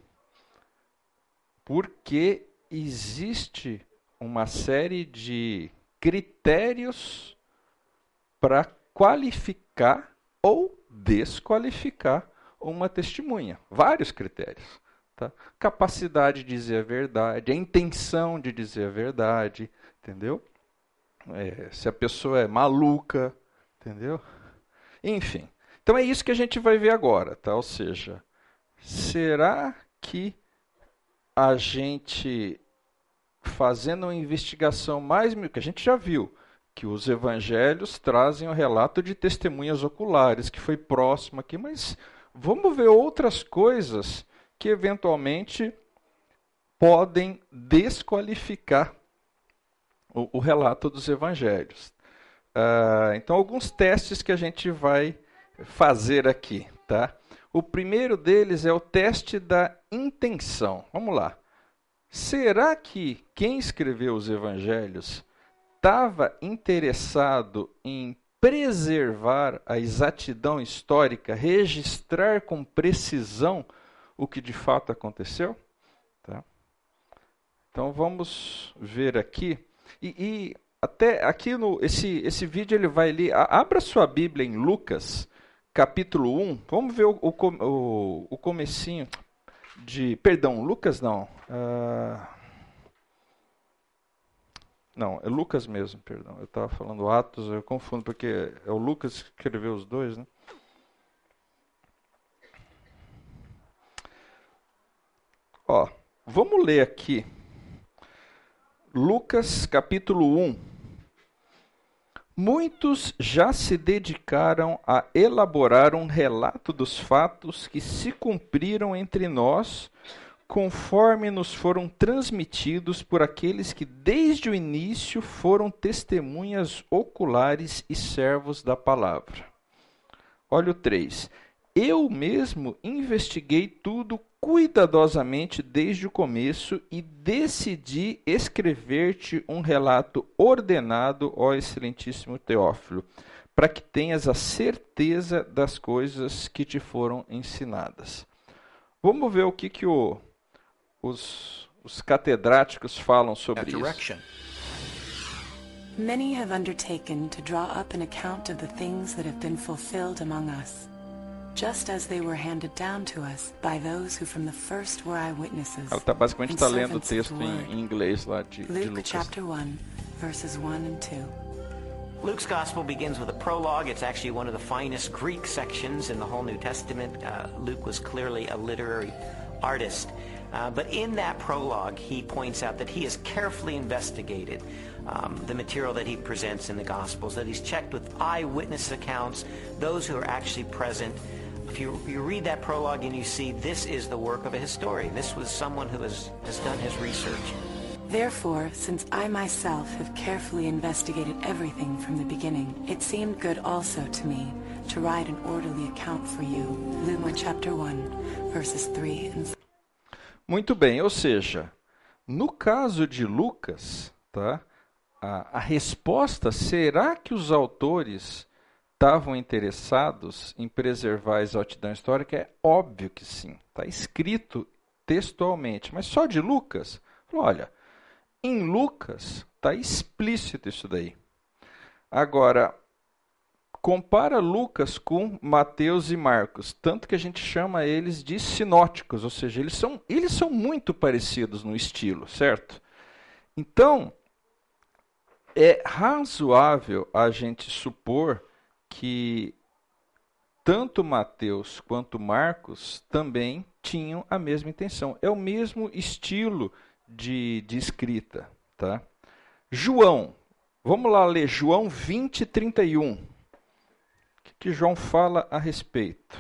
Porque existe uma série de critérios para qualificar ou desqualificar uma testemunha. Vários critérios. Tá? Capacidade de dizer a verdade, a intenção de dizer a verdade, entendeu? É, se a pessoa é maluca, entendeu? Enfim. Então é isso que a gente vai ver agora, tá? Ou seja, será que a gente, fazendo uma investigação mais... que a gente já viu, que os evangelhos trazem o relato de testemunhas oculares, que foi próximo aqui, mas vamos ver outras coisas que eventualmente podem desqualificar o, o relato dos evangelhos. Uh, então, alguns testes que a gente vai fazer aqui, tá? O primeiro deles é o teste da intenção. Vamos lá. Será que quem escreveu os evangelhos estava interessado em preservar a exatidão histórica, registrar com precisão o que de fato aconteceu? Tá? Então vamos ver aqui. E, e até aqui no esse, esse vídeo ele vai ali. Abra sua Bíblia em Lucas, capítulo um. Vamos ver o, o, o, o comecinho de... Perdão, Lucas não. Uh, não, é Lucas mesmo, perdão. Eu estava falando Atos, eu confundo, porque é o Lucas que escreveu os dois, né? Ó, vamos ler aqui. Lucas, capítulo um. Muitos já se dedicaram a elaborar um relato dos fatos que se cumpriram entre nós, conforme nos foram transmitidos por aqueles que desde o início foram testemunhas oculares e servos da palavra. Olha o três. Eu mesmo investiguei tudo cuidadosamente desde o começo e decidi escrever-te um relato ordenado, ó excelentíssimo Teófilo, para que tenhas a certeza das coisas que te foram ensinadas. Vamos ver o que, que o, os, os catedráticos falam sobre isso. Many have undertaken to draw up an account of the things that have been fulfilled among us, just as they were handed down to us by those who from the first were eyewitnesses. Ela tá, basicamente está lendo o texto em, em inglês lá de, de Lucas. Chapter one, verses one and two. Luke's Gospel begins with a prologue. It's actually one of the finest Greek sections in the whole New Testament. Uh, Luke was clearly a literary artist. Uh, but in that prologue, he points out that he has carefully investigated um, the material that he presents in the Gospels, that he's checked with eyewitness accounts, those who are actually present. If you, you read that prologue and you see this is the work of a historian, this was someone who has, has done his research. Therefore, since I myself have carefully investigated everything from the beginning, it seemed good also to me to write an orderly account for you. Luke chapter one, verses three and four. Muito bem, ou seja, no caso de Lucas, tá, a, a resposta, será que os autores estavam interessados em preservar a exatidão histórica? É óbvio que sim, está escrito textualmente, mas só de Lucas? Olha, em Lucas está explícito isso daí. Agora, compara Lucas com Mateus e Marcos, tanto que a gente chama eles de sinóticos, ou seja, eles são, eles são muito parecidos no estilo, certo? Então, é razoável a gente supor que tanto Mateus quanto Marcos também tinham a mesma intenção. É o mesmo estilo de, de escrita. Tá? João, vamos lá ler João vinte, trinta e um. O que, que João fala a respeito?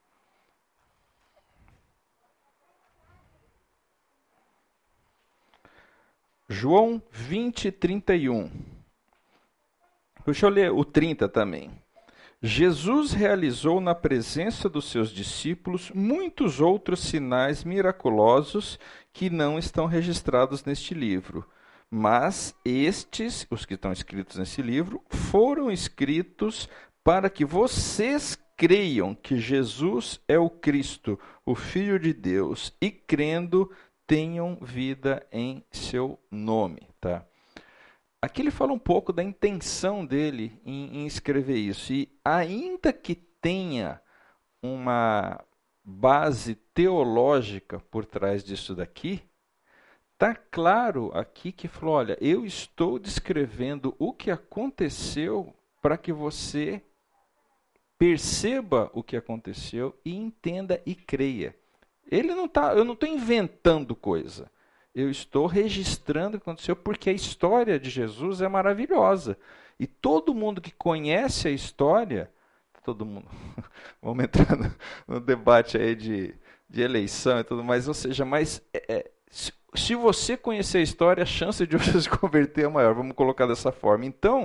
João vinte, trinta e um. Deixa eu ler o trinta também. Jesus realizou na presença dos seus discípulos muitos outros sinais miraculosos que não estão registrados neste livro. Mas estes, os que estão escritos nesse livro, foram escritos para que vocês creiam que Jesus é o Cristo, o Filho de Deus, e crendo tenham vida em seu nome. Tá? Aqui ele fala um pouco da intenção dele em, em escrever isso. E ainda que tenha uma base teológica por trás disso daqui, está claro aqui que falou, olha, eu estou descrevendo o que aconteceu para que você perceba o que aconteceu e entenda e creia. Ele não tá, eu não estou inventando coisa. Eu estou registrando o que aconteceu porque a história de Jesus é maravilhosa. E todo mundo que conhece a história, todo mundo, vamos entrar no, no debate aí de, de eleição e tudo mais, ou seja, mas é, se, se você conhecer a história, a chance de você se converter é maior, vamos colocar dessa forma. Então,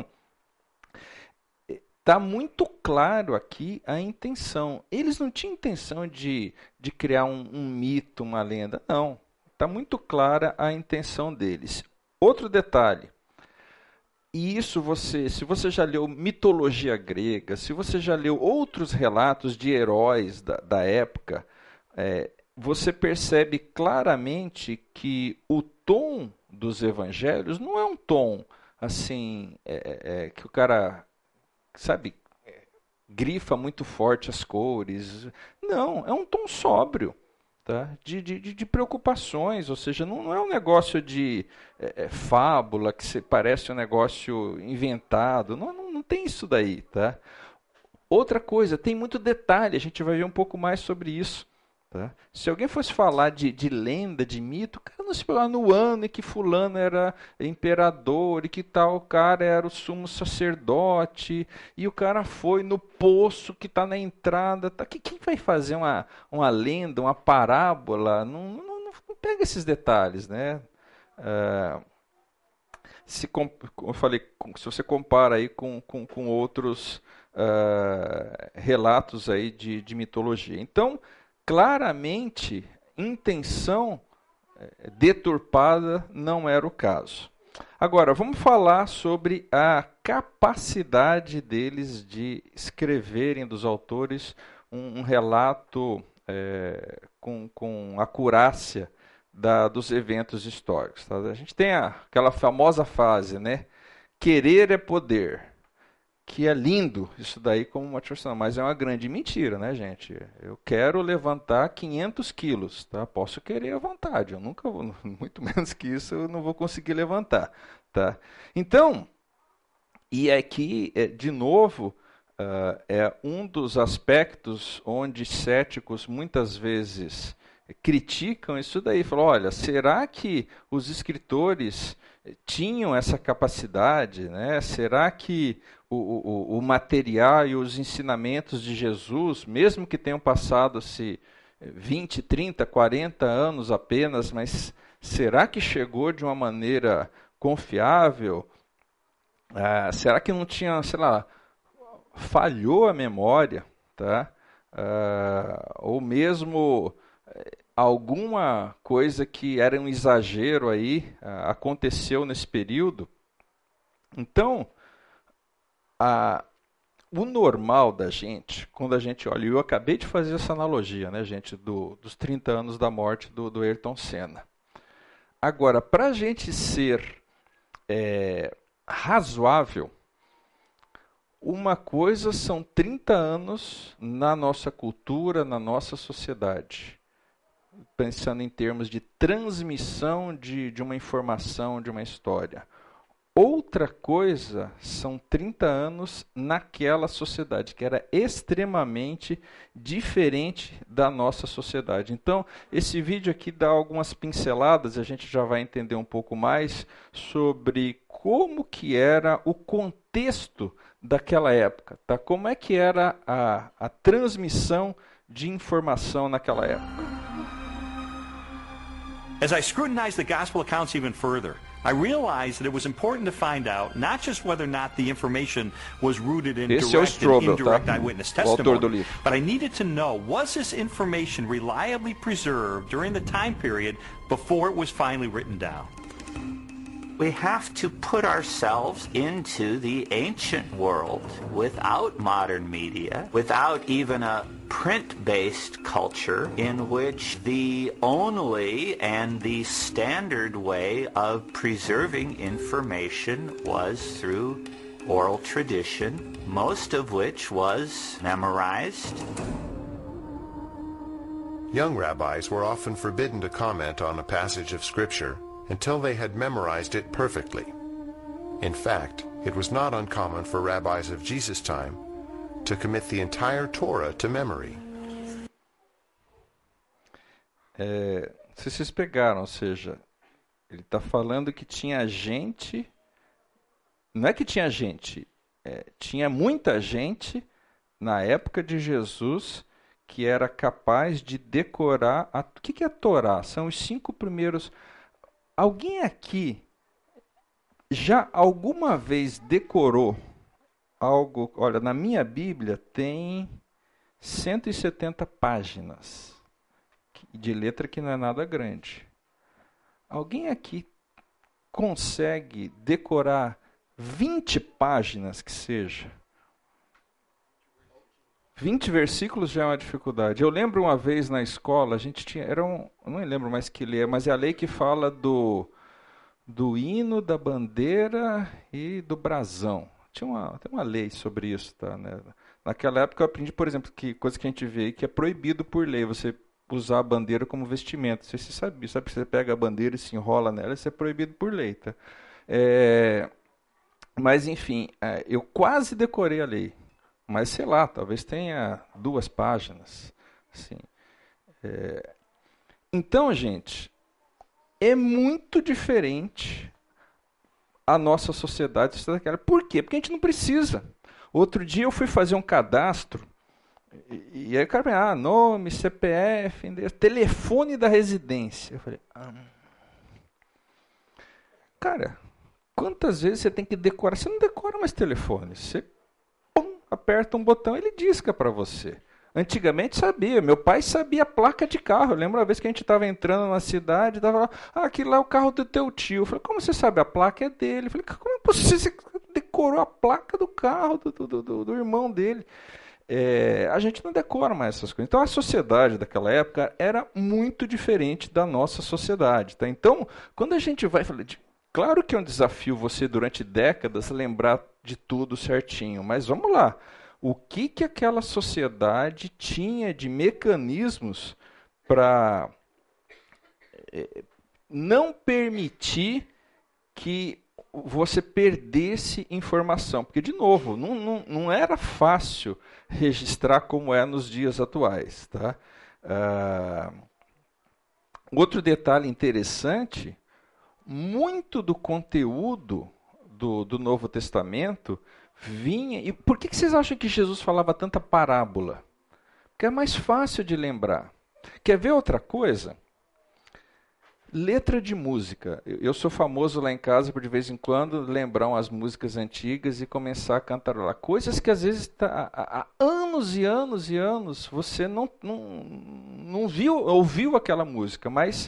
está muito claro aqui a intenção. Eles não tinham intenção de, de criar um, um mito, uma lenda, não. Está muito clara a intenção deles. Outro detalhe, e isso você, se você já leu mitologia grega, se você já leu outros relatos de heróis da, da época, é, você percebe claramente que o tom dos evangelhos não é um tom assim, é, é, que o cara, sabe, grifa muito forte as cores. Não, é um tom sóbrio. Tá? De, de, de preocupações, ou seja, não, não é um negócio de é, é, fábula, que se, parece um negócio inventado, não, não, não tem isso daí. Tá? Outra coisa, tem muito detalhe, a gente vai ver um pouco mais sobre isso. Tá? Se alguém fosse falar de, de lenda, de mito, o cara não se falar no ano em que fulano era imperador e que tal cara era o sumo sacerdote e o cara foi no poço que está na entrada. Tá? Quem vai fazer uma, uma lenda, uma parábola? Não, não, não, não pega esses detalhes. Né? Uh, se, como eu falei, se você compara aí com, com, com outros uh, relatos aí de, de mitologia. Então, claramente, intenção deturpada não era o caso. Agora, vamos falar sobre a capacidade deles de escreverem, dos autores, um, um relato é, com, com acurácia da, dos eventos históricos. Tá? A gente tem a, aquela famosa frase, né? Querer é poder. Que é lindo isso daí como motivação, mas é uma grande mentira, né, gente? Eu quero levantar quinhentos quilos, tá? Posso querer à vontade, eu nunca vou, muito menos que isso, eu não vou conseguir levantar, tá? Então, e aqui, de novo, uh, é um dos aspectos onde céticos muitas vezes criticam isso daí, falam, olha, será que os escritores tinham essa capacidade, né? Será que o, o, o material e os ensinamentos de Jesus, mesmo que tenham passado-se vinte, trinta, quarenta anos apenas, mas será que chegou de uma maneira confiável? Ah, será que não tinha, sei lá, falhou a memória, tá? Ah, ou mesmo alguma coisa que era um exagero aí, aconteceu nesse período? Então, a, o normal da gente, quando a gente olha, eu acabei de fazer essa analogia, né, gente, do, dos trinta anos da morte do, do Ayrton Senna. Agora, para a gente ser é, razoável, uma coisa são trinta anos na nossa cultura, na nossa sociedade, pensando em termos de transmissão de, de uma informação, de uma história. Outra coisa são trinta anos naquela sociedade, que era extremamente diferente da nossa sociedade. Então, esse vídeo aqui dá algumas pinceladas, a gente já vai entender um pouco mais sobre como que era o contexto daquela época, tá? Como é que era a, a transmissão de informação naquela época. As I scrutinized the gospel accounts even further, I realized that it was important to find out not just whether or not the information was rooted in Esse é o direct Strobel, and indirect tá? eyewitness O autor do testimony, livro. but I needed to know, was this information reliably preserved during the time period before it was finally written down? We have to put ourselves into the ancient world without modern media, without even a print-based culture in which the only and the standard way of preserving information was through oral tradition, most of which was memorized. Young rabbis were often forbidden to comment on a passage of Scripture until they had memorized it perfectly. In fact, it was not uncommon for rabbis of Jesus' time to commit the entire Torah to memory. É, se vocês pegaram, ou seja, ele está falando que tinha gente, não é que tinha gente, é, tinha muita gente na época de Jesus que era capaz de decorar, a, o que, que é a Torá? São os cinco primeiros. Alguém aqui já alguma vez decorou algo? Olha, na minha Bíblia tem cento e setenta páginas de letra que não é nada grande. Alguém aqui consegue decorar vinte páginas que seja? vinte versículos já é uma dificuldade. Eu lembro uma vez na escola, a gente tinha, era um, eu não lembro mais que lei, mas é a lei que fala do, do hino, da bandeira e do brasão. Tinha uma, tem uma lei sobre isso, tá, né? Naquela época eu aprendi, por exemplo, que coisa que a gente vê que é proibido por lei, você usar a bandeira como vestimenta. Você sabe, sabe que você pega a bandeira e se enrola nela, isso é proibido por lei, tá? É, mas enfim, eu quase decorei a lei. Mas, sei lá, talvez tenha duas páginas. Assim. É... Então, gente, é muito diferente a nossa sociedade. Por quê? Porque a gente não precisa. Outro dia eu fui fazer um cadastro, e, e aí o cara falou, ah, nome, C P F, endereço, telefone da residência. Eu falei, ah. Cara, quantas vezes você tem que decorar? Você não decora mais telefone, você aperta um botão, ele disca para você. Antigamente sabia, meu pai sabia a placa de carro. Eu lembro uma vez que a gente estava entrando na cidade, estava lá, ah, aquilo lá é o carro do teu tio. Eu falei, como você sabe? A placa é dele. Eu falei, como é possível? Você decorou a placa do carro do, do, do, do irmão dele. É, a gente não decora mais essas coisas. Então a sociedade daquela época era muito diferente da nossa sociedade. Tá? Então, quando a gente vai falar de claro que é um desafio você, durante décadas, lembrar de tudo certinho, mas vamos lá. O que, que aquela sociedade tinha de mecanismos para é, não permitir que você perdesse informação? Porque, de novo, não, não, não era fácil registrar como é nos dias atuais. Tá? Ah, outro detalhe interessante, muito do conteúdo do, do Novo Testamento vinha... E por que, que vocês acham que Jesus falava tanta parábola? Porque é mais fácil de lembrar. Quer ver outra coisa? Letra de música. Eu sou famoso lá em casa por, de vez em quando, lembrar umas músicas antigas e começar a cantarolar. Coisas que, às vezes, tá, há, há anos e anos e anos, você não, não, não viu, ouviu aquela música, mas...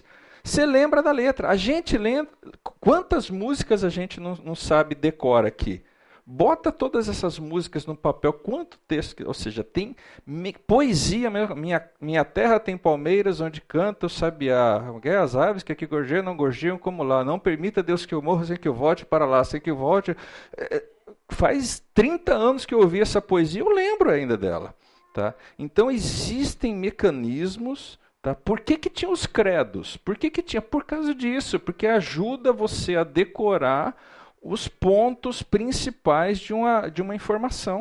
você lembra da letra. A gente lembra... Quantas músicas a gente não, não sabe decora aqui? Bota todas essas músicas no papel, quanto texto... Ou seja, tem me, poesia. Minha, minha terra tem palmeiras onde canta o sabiá. As aves que aqui gorjeiam não gorjeiam como lá. Não permita, Deus, que eu morra sem que eu volte para lá. Sem que eu volte... É, faz trinta anos que eu ouvi essa poesia, eu lembro ainda dela. Tá? Então existem mecanismos... Tá? Por que que tinha os credos? Por que que tinha? Por causa disso, porque ajuda você a decorar os pontos principais de uma, de uma informação.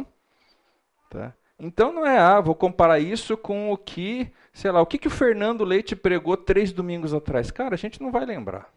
Tá? Então não é, ah, vou comparar isso com o que, sei lá, o que que o Fernando Leite pregou três domingos atrás. Cara, a gente não vai lembrar.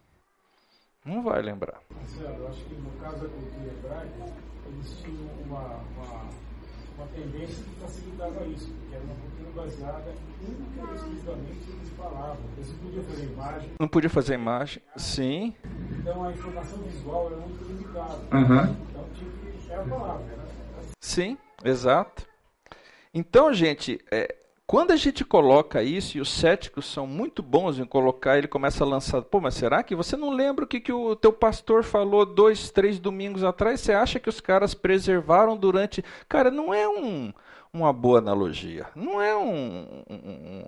Não vai lembrar. Marcelo, eu acho que no caso da cultura hebraica, eles tinham uma, uma, uma tendência que facilitava isso, porque era uma cultura baseada única e exclusivamente em palavras. Eles não podiam fazer imagem. Não podia fazer imagem, sim. Então a informação visual era muito limitada. Uhum. Então tinha que... era a palavra. Era... Sim, exato. Então, gente, é, quando a gente coloca isso, e os céticos são muito bons em colocar, ele começa a lançar, pô, mas será que você não lembra o que, que o teu pastor falou dois, três domingos atrás? Você acha que os caras preservaram durante... Cara, não é um, uma boa analogia. Não é um... um, um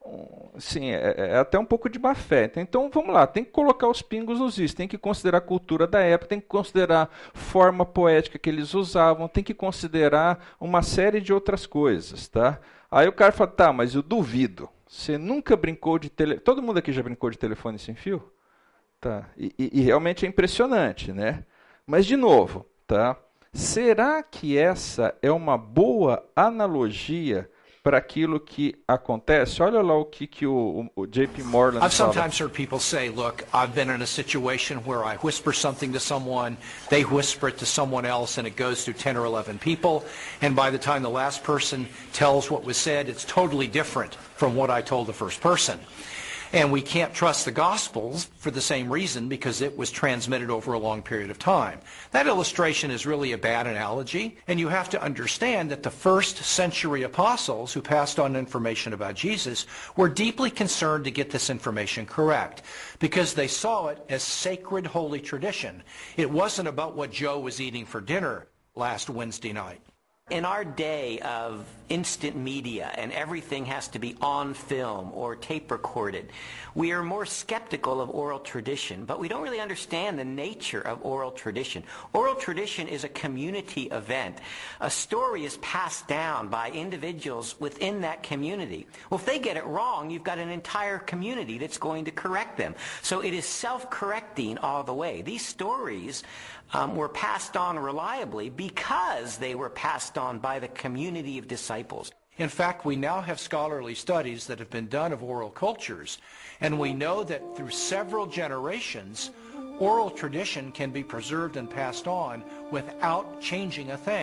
sim, é, é até um pouco de má fé. Então, vamos lá, tem que colocar os pingos nos is, tem que considerar a cultura da época, tem que considerar a forma poética que eles usavam, tem que considerar uma série de outras coisas, tá? Aí o cara fala, tá, mas eu duvido, você nunca brincou de telefone... Todo mundo aqui já brincou de telefone sem fio? Tá, e, e, e realmente é impressionante, né? Mas, de novo, tá? Será que essa é uma boa analogia para aquilo que acontece? Olha lá o que, que o, o J P Moreland I've fala. sometimes heard people say, look, I've been in a situation where I whisper something to someone, they whisper it to someone else, and it goes through ten or eleven people, and by the time the last person tells what was said, it's totally different from what I told the first person. And we can't trust the Gospels for the same reason, because it was transmitted over a long period of time. That illustration is really a bad analogy, and you have to understand that the first century apostles who passed on information about Jesus were deeply concerned to get this information correct, because they saw it as sacred holy tradition. It wasn't about what Joe was eating for dinner last Wednesday night. In our day of instant media and everything has to be on film or tape recorded, we are more skeptical of oral tradition, but we don't really understand the nature of oral tradition. Oral tradition is a community event. A story is passed down by individuals within that community. Well, if they get it wrong, you've got an entire community that's going to correct them. So it is self-correcting all the way. These stories um, were passed on reliably because they were passed on by the community of disciples. In fact, we now have scholarly studies that have been done of oral cultures, and we know that through several generations, oral tradition can be preserved and passed on without changing a thing.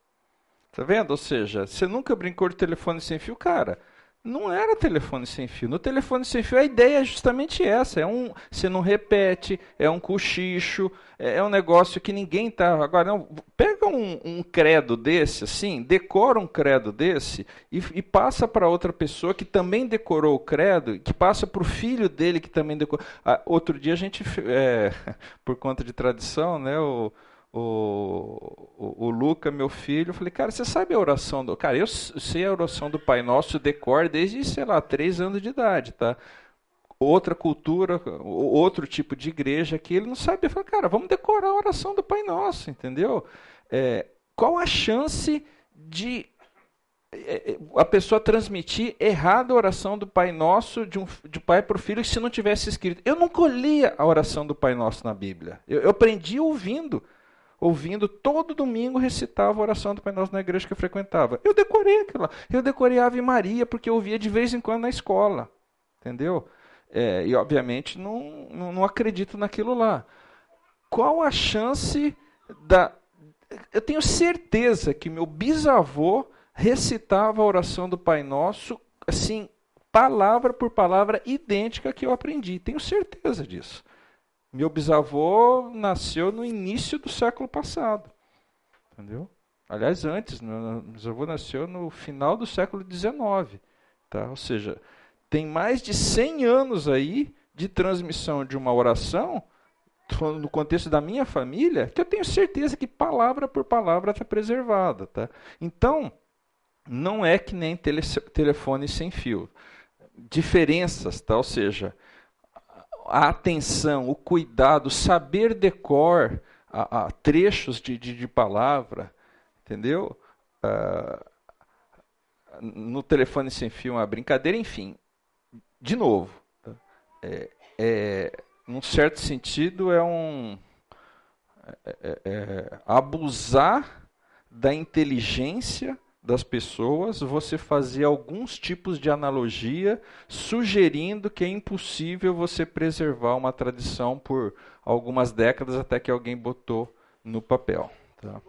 Tá vendo? Ou seja, você nunca brincou de telefone sem fio, cara? Não era telefone sem fio. No telefone sem fio a ideia é justamente essa. É um, você não repete, é um cochicho, é, é um negócio que ninguém tá... Agora, não, pega um, um credo desse, assim, decora um credo desse e, e passa para outra pessoa que também decorou o credo, que passa para o filho dele que também decorou. Ah, outro dia a gente, é, por conta de tradição, né, o... O, o, o Luca, meu filho, eu falei, cara, você sabe a oração do... Cara, eu sei a oração do Pai Nosso, decor desde, sei lá, três anos de idade, tá? Outra cultura, outro tipo de igreja que ele não sabia. Eu falei, cara, vamos decorar a oração do Pai Nosso, entendeu? É, qual a chance de a pessoa transmitir errado a oração do Pai Nosso de, um, de pai para o filho se não tivesse escrito? Eu nunca lia a oração do Pai Nosso na Bíblia. Eu, eu aprendi ouvindo. Ouvindo, todo domingo recitava a oração do Pai Nosso na igreja que eu frequentava. Eu decorei aquilo lá. Eu decorei a Ave Maria, porque eu ouvia de vez em quando na escola. Entendeu? É, e, obviamente, não, não, não acredito naquilo lá. Qual a chance da... Eu tenho certeza que meu bisavô recitava a oração do Pai Nosso, assim, palavra por palavra, idêntica que eu aprendi. Tenho certeza disso. Meu bisavô nasceu no início do século passado, entendeu? Aliás, antes, meu bisavô nasceu no final do século dezenove, tá? Ou seja, tem mais de cem anos aí de transmissão de uma oração, no contexto da minha família, que eu tenho certeza que palavra por palavra está preservada. Tá? Então, não é que nem tele, telefone sem fio. Diferenças, tá? Ou seja, a atenção, o cuidado, o saber decor a, a trechos de, de, de palavra, entendeu? Uh, no telefone sem fio, uma brincadeira, enfim. De novo, tá? é, é, num certo sentido, é um é, é, é, abusar da inteligência das pessoas, você fazer alguns tipos de analogia, sugerindo que é impossível você preservar uma tradição por algumas décadas até que alguém botou no papel. Tá?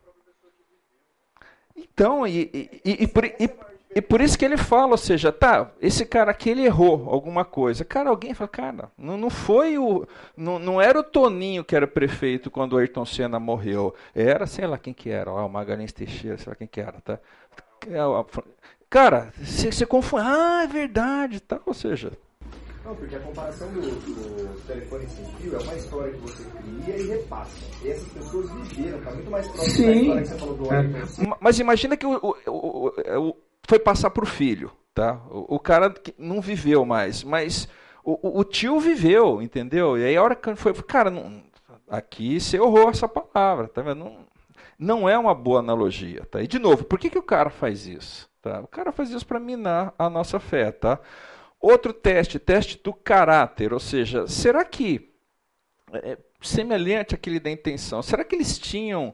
Então, e, e, e, e, por, e, e por isso que ele fala, ou seja, tá, esse cara aqui ele errou alguma coisa. Cara, alguém fala, cara, não, não foi o. Não, não era o Toninho que era prefeito quando o Ayrton Senna morreu. Era, sei lá quem que era, ó, o Magalhães Teixeira, sei lá quem que era, tá? Cara, você confunde. Ah, é verdade, tá? Ou seja. Não, porque a comparação do, do telefone sem fio é uma história que você cria e repassa. E essas pessoas viveram, está muito mais próximo da história que você falou do Ayrton. É. Mas imagina que o, o, o, o, foi passar para o filho, tá? O, o cara não viveu mais, mas o, o tio viveu, entendeu? E aí a hora que foi, cara, não, aqui você errou essa palavra, tá vendo? Não, não é uma boa analogia, tá? E de novo, por que, que o cara faz isso? Tá? O cara faz isso para minar a nossa fé, tá? Outro teste, teste do caráter, ou seja, será que, é, semelhante àquele da intenção, será que eles tinham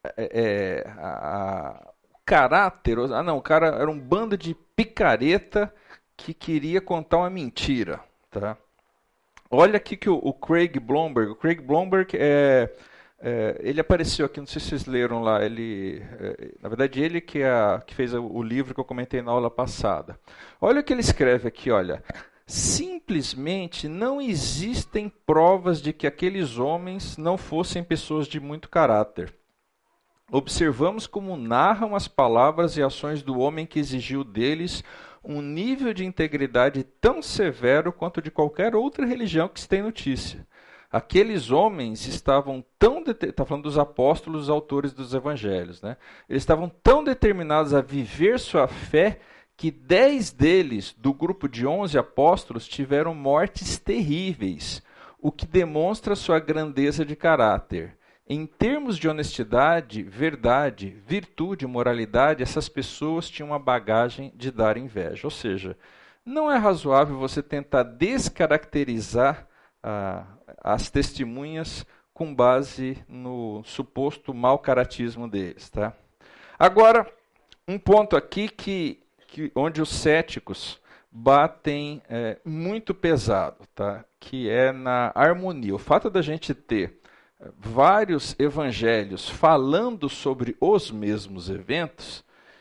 é, a, a, caráter? Ah não, o cara era um bando de picareta que queria contar uma mentira. Tá? Olha aqui que o, o Craig Blomberg, o Craig Blomberg é... É, ele apareceu aqui, não sei se vocês leram lá, ele, é, na verdade ele que, é, que fez o, o livro que eu comentei na aula passada. Olha o que ele escreve aqui, olha. Simplesmente não existem provas de que aqueles homens não fossem pessoas de muito caráter. Observamos como narram as palavras e ações do homem que exigiu deles um nível de integridade tão severo quanto de qualquer outra religião que se tem notícia. Aqueles homens estavam tão... Está falando dos apóstolos, os autores dos evangelhos, né? Eles estavam tão determinados a viver sua fé que dez deles, do grupo de onze apóstolos, tiveram mortes terríveis, o que demonstra sua grandeza de caráter. Em termos de honestidade, verdade, virtude, moralidade, essas pessoas tinham uma bagagem de dar inveja. Ou seja, não é razoável você tentar descaracterizar ah, as testemunhas com base no suposto mau caratismo deles. Tá? Agora, um ponto aqui que, que, onde os céticos batem é, muito pesado, tá? Que é na harmonia. O fato da gente ter vários evangelhos falando sobre os mesmos eventos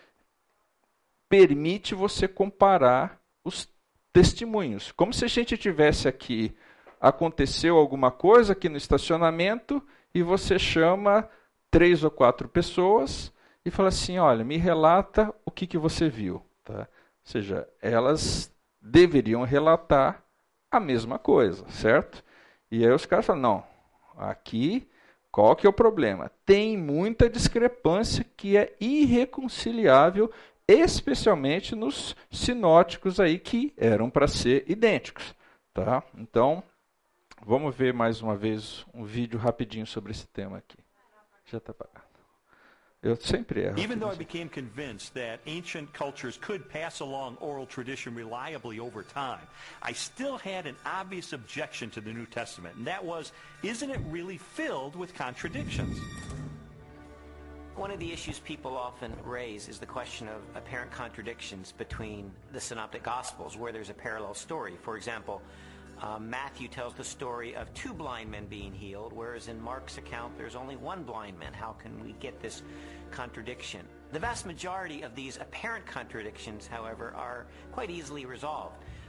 permite você comparar os testemunhos. Como se a gente tivesse aqui, aconteceu alguma coisa aqui no estacionamento e você chama três ou quatro pessoas e fala assim, olha, me relata o que, que você viu. Tá? Ou seja, elas deveriam relatar a mesma coisa, certo? E aí os caras falam, não, aqui, qual que é o problema? Tem muita discrepância que é irreconciliável, especialmente nos sinóticos aí que eram para ser idênticos. Tá? Então, vamos ver mais uma vez um vídeo rapidinho sobre esse tema aqui. Já está apagado. Eu sempre erro. Even though I became convinced that ancient cultures could pass along oral tradition reliably over time, I still had an obvious objection to the New Testament, and that was, isn't it really filled with contradictions? One of the issues people often raise is the question of apparent contradictions between the Synoptic Gospels, where there's a parallel story. For example, Uh, Matthew tells the story of two blind men being healed, whereas in Mark's account there's only one blind man. How can we get this contradiction? The vast majority of these apparent contradictions, however, are quite easily resolved.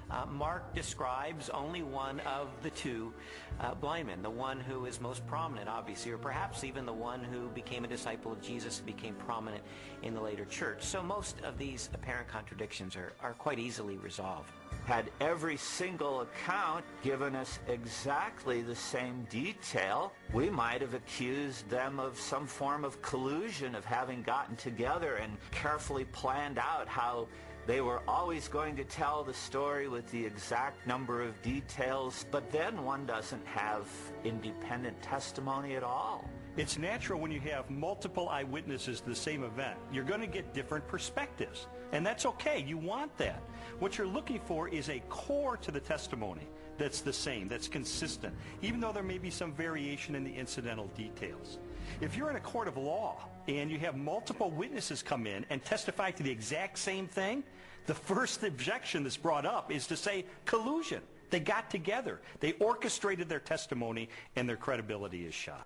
Uh, Mark describes only one of the two uh, blind men, the one who is most prominent, obviously, or perhaps even the one who became a disciple of Jesus and became prominent in the later church. So most of these apparent contradictions are, are quite easily resolved. Had every single account given us exactly the same detail, we might have accused them of some form of collusion, of having gotten together and carefully planned out how they were always going to tell the story with the exact number of details, but then one doesn't have independent testimony at all. It's natural when you have multiple eyewitnesses to the same event. You're going to get different perspectives, and that's okay. You want that. What you're looking for is a core to the testimony that's the same, that's consistent, even though there may be some variation in the incidental details. If you're in a court of law and you have multiple witnesses come in and testify to the exact same thing, the first objection that's brought up is to say collusion. They got together. They orchestrated their testimony, and their credibility is shot.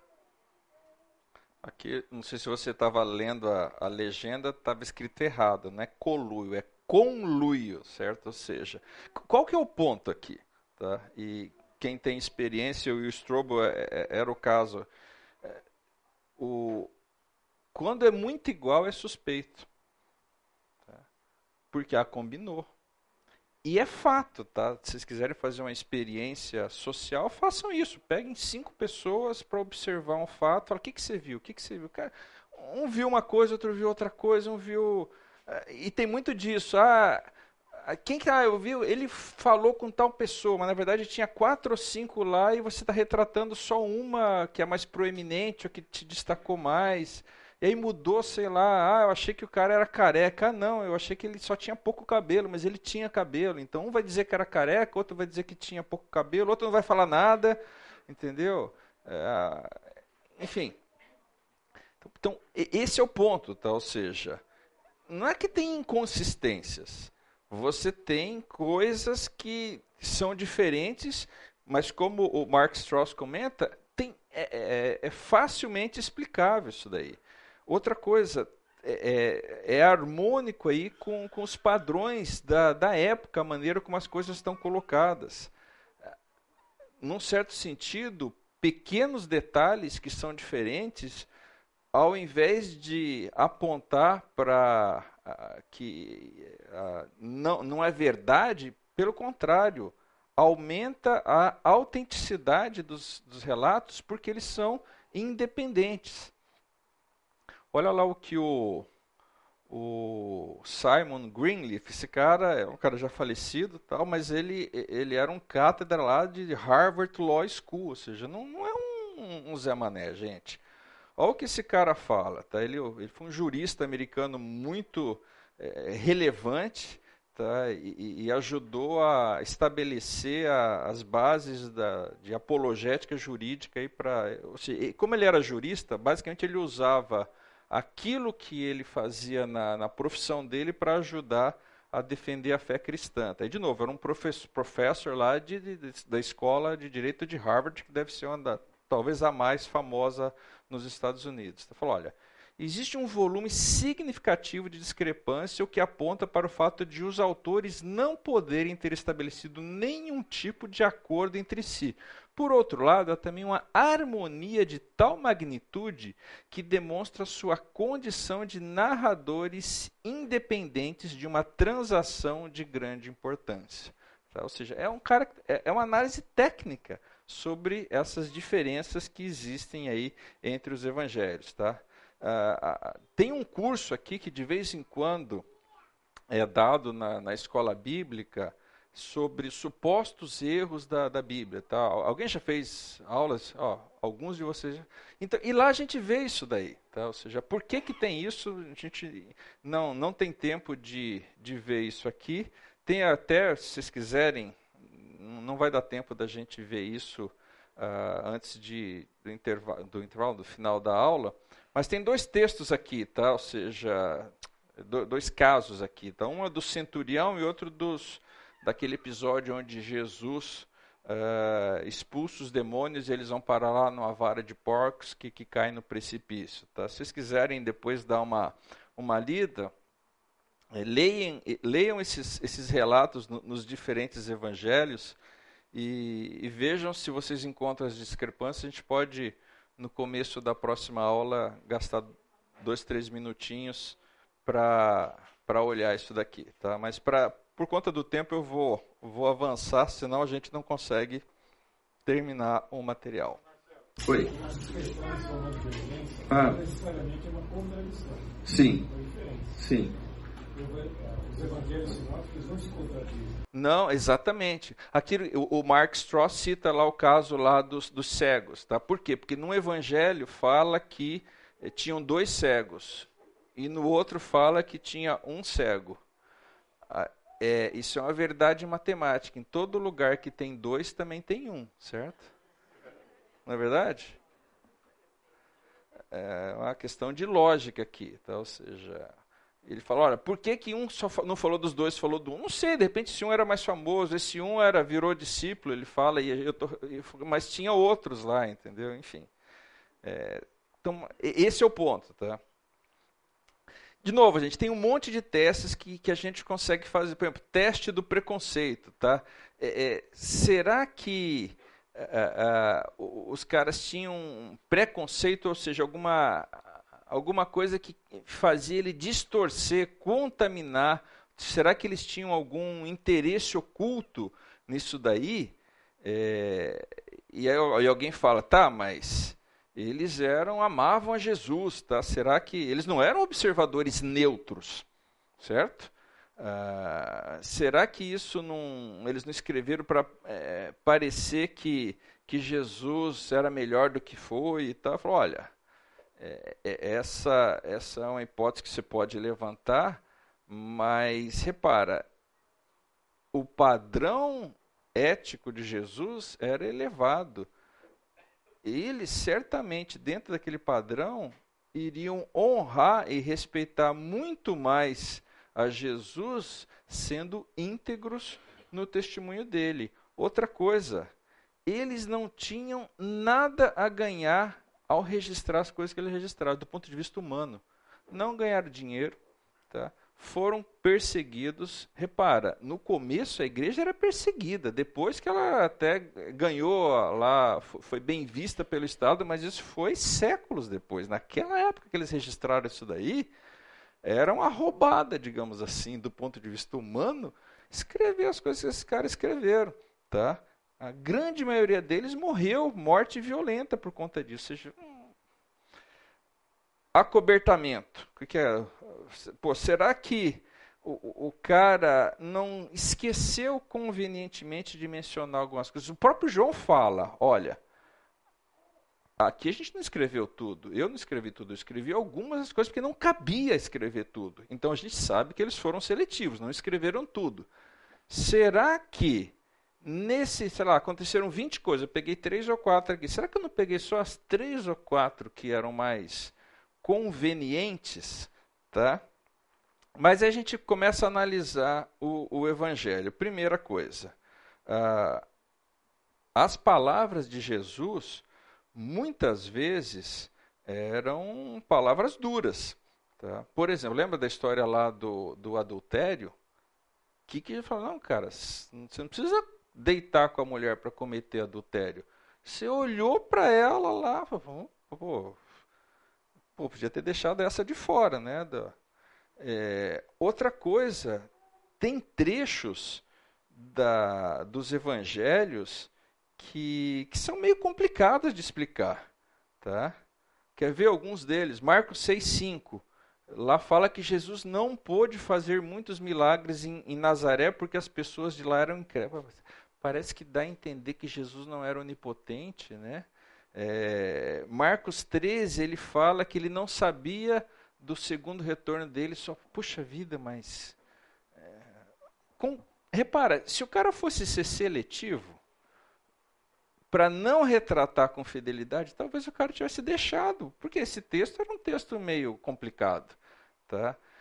Aqui, não sei se você estava lendo a, a legenda, estava escrito errado, não é coluio, é conluio, certo? Ou seja, qual que é o ponto aqui? Tá? E quem tem experiência, o Strobel é, é, era o caso. É, o, quando é muito igual, é suspeito. Tá? Porque a combinou. E é fato, tá? Se vocês quiserem fazer uma experiência social, façam isso. Peguem cinco pessoas para observar um fato. Fala, o que, que você viu? O que, que você viu? Cara, um viu uma coisa, outro viu outra coisa, um viu... E tem muito disso. Ah, quem que ah, eu vi? Ele falou com tal pessoa, mas na verdade tinha quatro ou cinco lá e você está retratando só uma que é mais proeminente, ou que te destacou mais. E aí mudou, sei lá, ah, eu achei que o cara era careca. Ah, não, eu achei que ele só tinha pouco cabelo, mas ele tinha cabelo. Então um vai dizer que era careca, outro vai dizer que tinha pouco cabelo, outro não vai falar nada, entendeu? É, enfim. Então, esse é o ponto, tá? Ou seja, não é que tem inconsistências. Você tem coisas que são diferentes, mas como o Mark Strauss comenta, tem, é, é, é facilmente explicável isso daí. Outra coisa, é, é, é harmônico aí com, com os padrões da, da época, a maneira como as coisas estão colocadas. Num certo sentido, pequenos detalhes que são diferentes, ao invés de apontar para uh, que uh, não, não é verdade, pelo contrário, aumenta a autenticidade dos, dos relatos, porque eles são independentes. Olha lá o que o, o Simon Greenleaf, esse cara é um cara já falecido, tal, mas ele, ele era um cátedra lá de Harvard Law School, ou seja, não, não é um, um Zé Mané, gente. Olha o que esse cara fala. Tá? Ele, ele foi um jurista americano muito é, relevante, tá? e, e ajudou a estabelecer a, as bases da, de apologética jurídica. Aí pra, ou seja, como ele era jurista, basicamente ele usava aquilo que ele fazia na, na profissão dele para ajudar a defender a fé cristã. Tá? E, de novo, era um professor, professor lá de, de, da escola de direito de Harvard, que deve ser uma da, talvez a mais famosa nos Estados Unidos. Tá? Falou, olha, existe um volume significativo de discrepância, o que aponta para o fato de os autores não poderem ter estabelecido nenhum tipo de acordo entre si. Por outro lado, há também uma harmonia de tal magnitude que demonstra sua condição de narradores independentes de uma transação de grande importância. Tá? Ou seja, é, um cara, é, é uma análise técnica sobre essas diferenças que existem aí entre os evangelhos. Tá? Uh, uh, tem um curso aqui que de vez em quando é dado na, na escola bíblica sobre supostos erros da, da Bíblia. Tá? Alguém já fez aulas? Ó, alguns de vocês já. Então, e lá a gente vê isso daí. Tá? Ou seja, por que, que tem isso? A gente não, não tem tempo de, de ver isso aqui. Tem até, se vocês quiserem, não vai dar tempo da gente ver isso uh, antes de, do, intervalo, do intervalo, do final da aula, mas tem dois textos aqui, tá? Ou seja, do, dois casos aqui. Tá? Um é do centurião e outro dos, daquele episódio onde Jesus uh, expulsa os demônios e eles vão parar lá numa vara de porcos que, que cai no precipício. Tá? Se vocês quiserem depois dar uma, uma lida, É, leiam, leiam esses, esses relatos no, nos diferentes evangelhos e, e vejam se vocês encontram as discrepâncias. A gente pode, no começo da próxima aula, gastar dois, três minutinhos para para olhar isso daqui, tá? Mas pra, por conta do tempo eu vou, vou avançar, senão a gente não consegue terminar o material. Oi. As questões são uma divergência, Ah. não necessariamente é uma contradição. Sim. É uma diferença. Sim. Os evangelhos sinóticos não se contradizem. Não, exatamente. Aqui o, o Mark Strauss cita lá o caso lá dos, dos cegos, tá? Por quê? Porque no evangelho fala que eh, tinham dois cegos e no outro fala que tinha um cego. Ah, é, isso é uma verdade matemática. Em todo lugar que tem dois também tem um, certo? Não é verdade? É uma questão de lógica aqui, tá? Ou seja, ele fala, olha, por que, que um só não falou dos dois, falou do um? Não sei, de repente esse um era mais famoso, esse um era, virou discípulo, ele fala, e eu tô, mas tinha outros lá, entendeu? Enfim. É, então, esse é o ponto, tá? De novo, a gente tem um monte de testes que, que a gente consegue fazer. Por exemplo, teste do preconceito, tá? É, é, será que uh, uh, os caras tinham um preconceito, ou seja, alguma, alguma coisa que fazia ele distorcer, contaminar? Será que eles tinham algum interesse oculto nisso daí? É, e aí, aí alguém fala, tá, mas eles eram, amavam a Jesus, tá? Será que eles não eram observadores neutros, certo? Ah, será que isso não, eles não escreveram para é, parecer que, que Jesus era melhor do que foi e tal? Falou, olha, é, é, essa, essa é uma hipótese que você pode levantar, mas repara, o padrão ético de Jesus era elevado. Eles certamente, dentro daquele padrão, iriam honrar e respeitar muito mais a Jesus, sendo íntegros no testemunho dele. Outra coisa, eles não tinham nada a ganhar ao registrar as coisas que eles registraram, do ponto de vista humano. Não ganharam dinheiro, tá? Foram perseguidos. Repara, no começo a igreja era perseguida, depois que ela até ganhou lá, foi bem vista pelo Estado, mas isso foi séculos depois. Naquela época que eles registraram isso daí, era uma roubada, digamos assim, do ponto de vista humano, escrever as coisas que esses caras escreveram, tá? A grande maioria deles morreu, morte violenta por conta disso. Ou seja, acobertamento. O que é? Pô, será que o, o cara não esqueceu convenientemente de mencionar algumas coisas? O próprio João fala, olha, aqui a gente não escreveu tudo, eu não escrevi tudo, eu escrevi algumas das coisas porque não cabia escrever tudo. Então a gente sabe que eles foram seletivos, não escreveram tudo. Será que nesse, sei lá, aconteceram vinte coisas, eu peguei três ou quatro aqui, será que eu não peguei só as três ou quatro que eram mais convenientes, tá? Mas aí a gente começa a analisar o, o Evangelho. Primeira coisa, ah, as palavras de Jesus, muitas vezes, eram palavras duras. Tá? Por exemplo, lembra da história lá do, do adultério? Que que ele falou, não, cara, você não precisa deitar com a mulher para cometer adultério. Você olhou para ela lá, falou, pô, pô, podia ter deixado essa de fora, né? Da, é, outra coisa, tem trechos da, dos evangelhos que, que são meio complicados de explicar. Tá? Quer ver alguns deles? Marcos seis, cinco. Lá fala que Jesus não pôde fazer muitos milagres em, em Nazaré porque as pessoas de lá eram incrédulas. Parece que dá a entender que Jesus não era onipotente, né? É, Marcos treze, ele fala que ele não sabia do segundo retorno dele, só, puxa vida, mas... É, com, repara, se o cara fosse ser seletivo, para não retratar com fidelidade, talvez o cara tivesse deixado, porque esse texto era um texto meio complicado. Tá?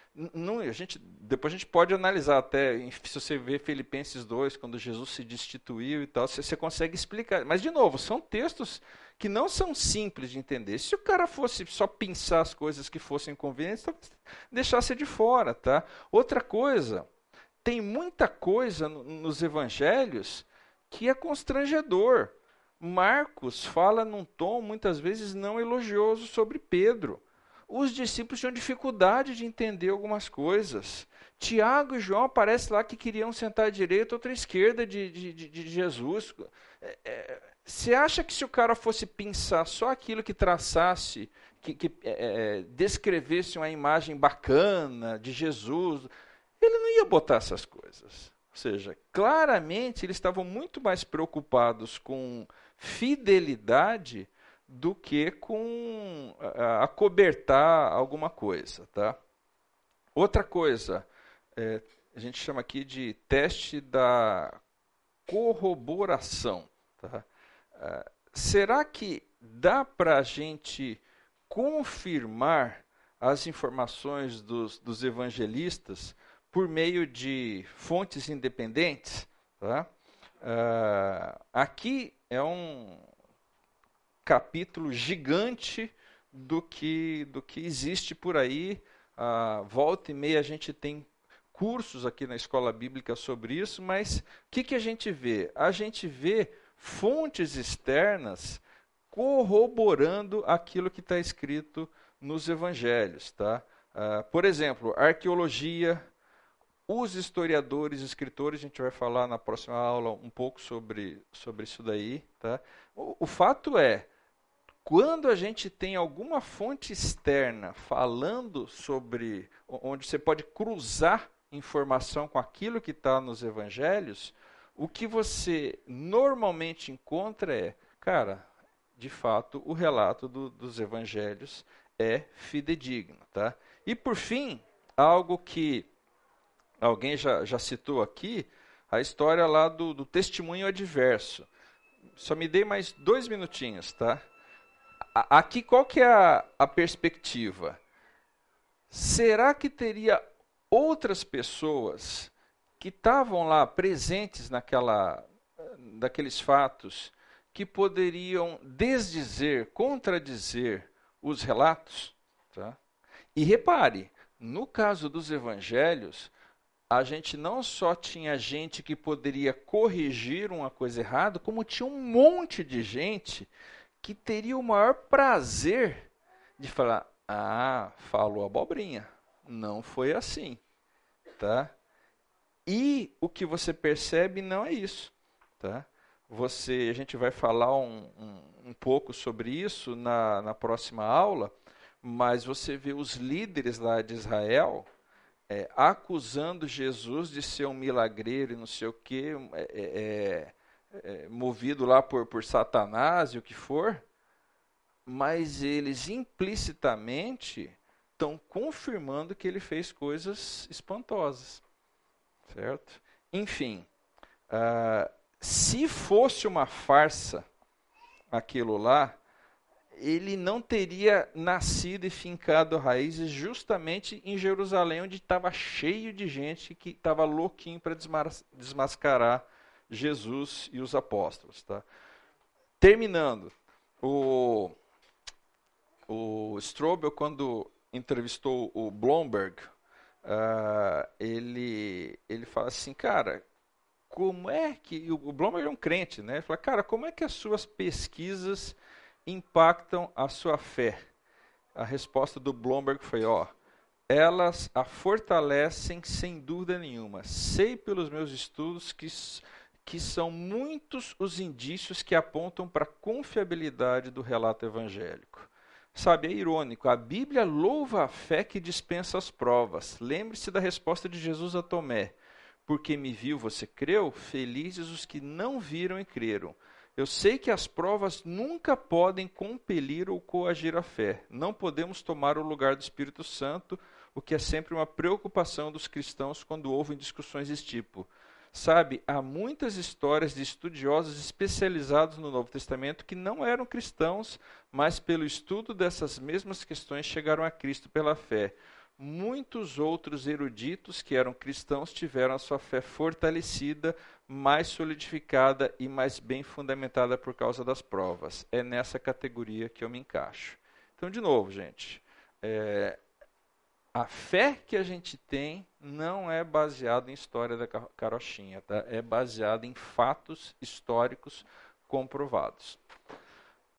Não, a gente, depois a gente pode analisar até, se você vê Filipenses dois, quando Jesus se destituiu e tal, você, você consegue explicar. Mas, de novo, são textos que não são simples de entender. Se o cara fosse só pensar as coisas que fossem convenientes, deixasse de fora, tá? Outra coisa, tem muita coisa no, nos evangelhos que é constrangedor. Marcos fala num tom, muitas vezes, não elogioso sobre Pedro. Os discípulos tinham dificuldade de entender algumas coisas. Tiago e João aparecem lá que queriam sentar à direita, outra à esquerda de, de, de, de Jesus. É, é, você acha que se o cara fosse pensar só aquilo que traçasse, que, que é, descrevesse uma imagem bacana de Jesus, ele não ia botar essas coisas. Ou seja, claramente eles estavam muito mais preocupados com fidelidade do que com uh, acobertar alguma coisa. Tá? Outra coisa, é, a gente chama aqui de teste da corroboração. Tá? Uh, será que dá para a gente confirmar as informações dos, dos evangelistas por meio de fontes independentes? Tá? Uh, aqui é um capítulo gigante do que, do que existe por aí. Uh, volta e meia a gente tem cursos aqui na escola bíblica sobre isso, mas o que, que a gente vê? A gente vê fontes externas corroborando aquilo que está escrito nos evangelhos. Tá? Uh, por exemplo, arqueologia, os historiadores, escritores, a gente vai falar na próxima aula um pouco sobre, sobre isso daí. Tá? O, o fato é, quando a gente tem alguma fonte externa falando sobre, onde você pode cruzar informação com aquilo que está nos evangelhos, o que você normalmente encontra é, cara, de fato, o relato do, dos evangelhos é fidedigno. Tá? E, por fim, algo que alguém já, já citou aqui, a história lá do, do testemunho adverso. Só me dei mais dois minutinhos, tá? Aqui, qual que é a, a perspectiva? Será que teria outras pessoas que estavam lá presentes naquela, naqueles fatos que poderiam desdizer, contradizer os relatos? Tá? E repare, no caso dos evangelhos, a gente não só tinha gente que poderia corrigir uma coisa errada, como tinha um monte de gente que teria o maior prazer de falar, ah, falou abobrinha, não foi assim. Tá? E o que você percebe não é isso. Tá? Você, a gente vai falar um, um, um pouco sobre isso na, na próxima aula, mas você vê os líderes lá de Israel é, acusando Jesus de ser um milagreiro e não sei o quê, é, é, é, movido lá por, por Satanás e o que for, mas eles implicitamente estão confirmando que ele fez coisas espantosas. Certo? Enfim, uh, se fosse uma farsa aquilo lá, ele não teria nascido e fincado raízes justamente em Jerusalém, onde estava cheio de gente que estava louquinho para desmascarar Jesus e os apóstolos. Tá? Terminando, o, o Strobel, quando entrevistou o Blomberg, uh, ele, ele fala assim, cara, como é que... O Blomberg é um crente, né? Ele fala, cara, como é que as suas pesquisas impactam a sua fé? A resposta do Blomberg foi, ó, elas a fortalecem sem dúvida nenhuma. Sei pelos meus estudos que, que são muitos os indícios que apontam para a confiabilidade do relato evangélico. Sabe, é irônico, a Bíblia louva a fé que dispensa as provas. Lembre-se da resposta de Jesus a Tomé. Porque me viu, você creu? Felizes os que não viram e creram. Eu sei que as provas nunca podem compelir ou coagir a fé. Não podemos tomar o lugar do Espírito Santo, o que é sempre uma preocupação dos cristãos quando ouvem discussões desse tipo. Sabe, há muitas histórias de estudiosos especializados no Novo Testamento que não eram cristãos, mas pelo estudo dessas mesmas questões chegaram a Cristo pela fé. muitos outros eruditos que eram cristãos tiveram a sua fé fortalecida, mais solidificada e mais bem fundamentada por causa das provas. É nessa categoria que eu me encaixo. Então, de novo, gente, é, a fé que a gente tem não é baseada em história da carochinha, tá? É baseada em fatos históricos comprovados.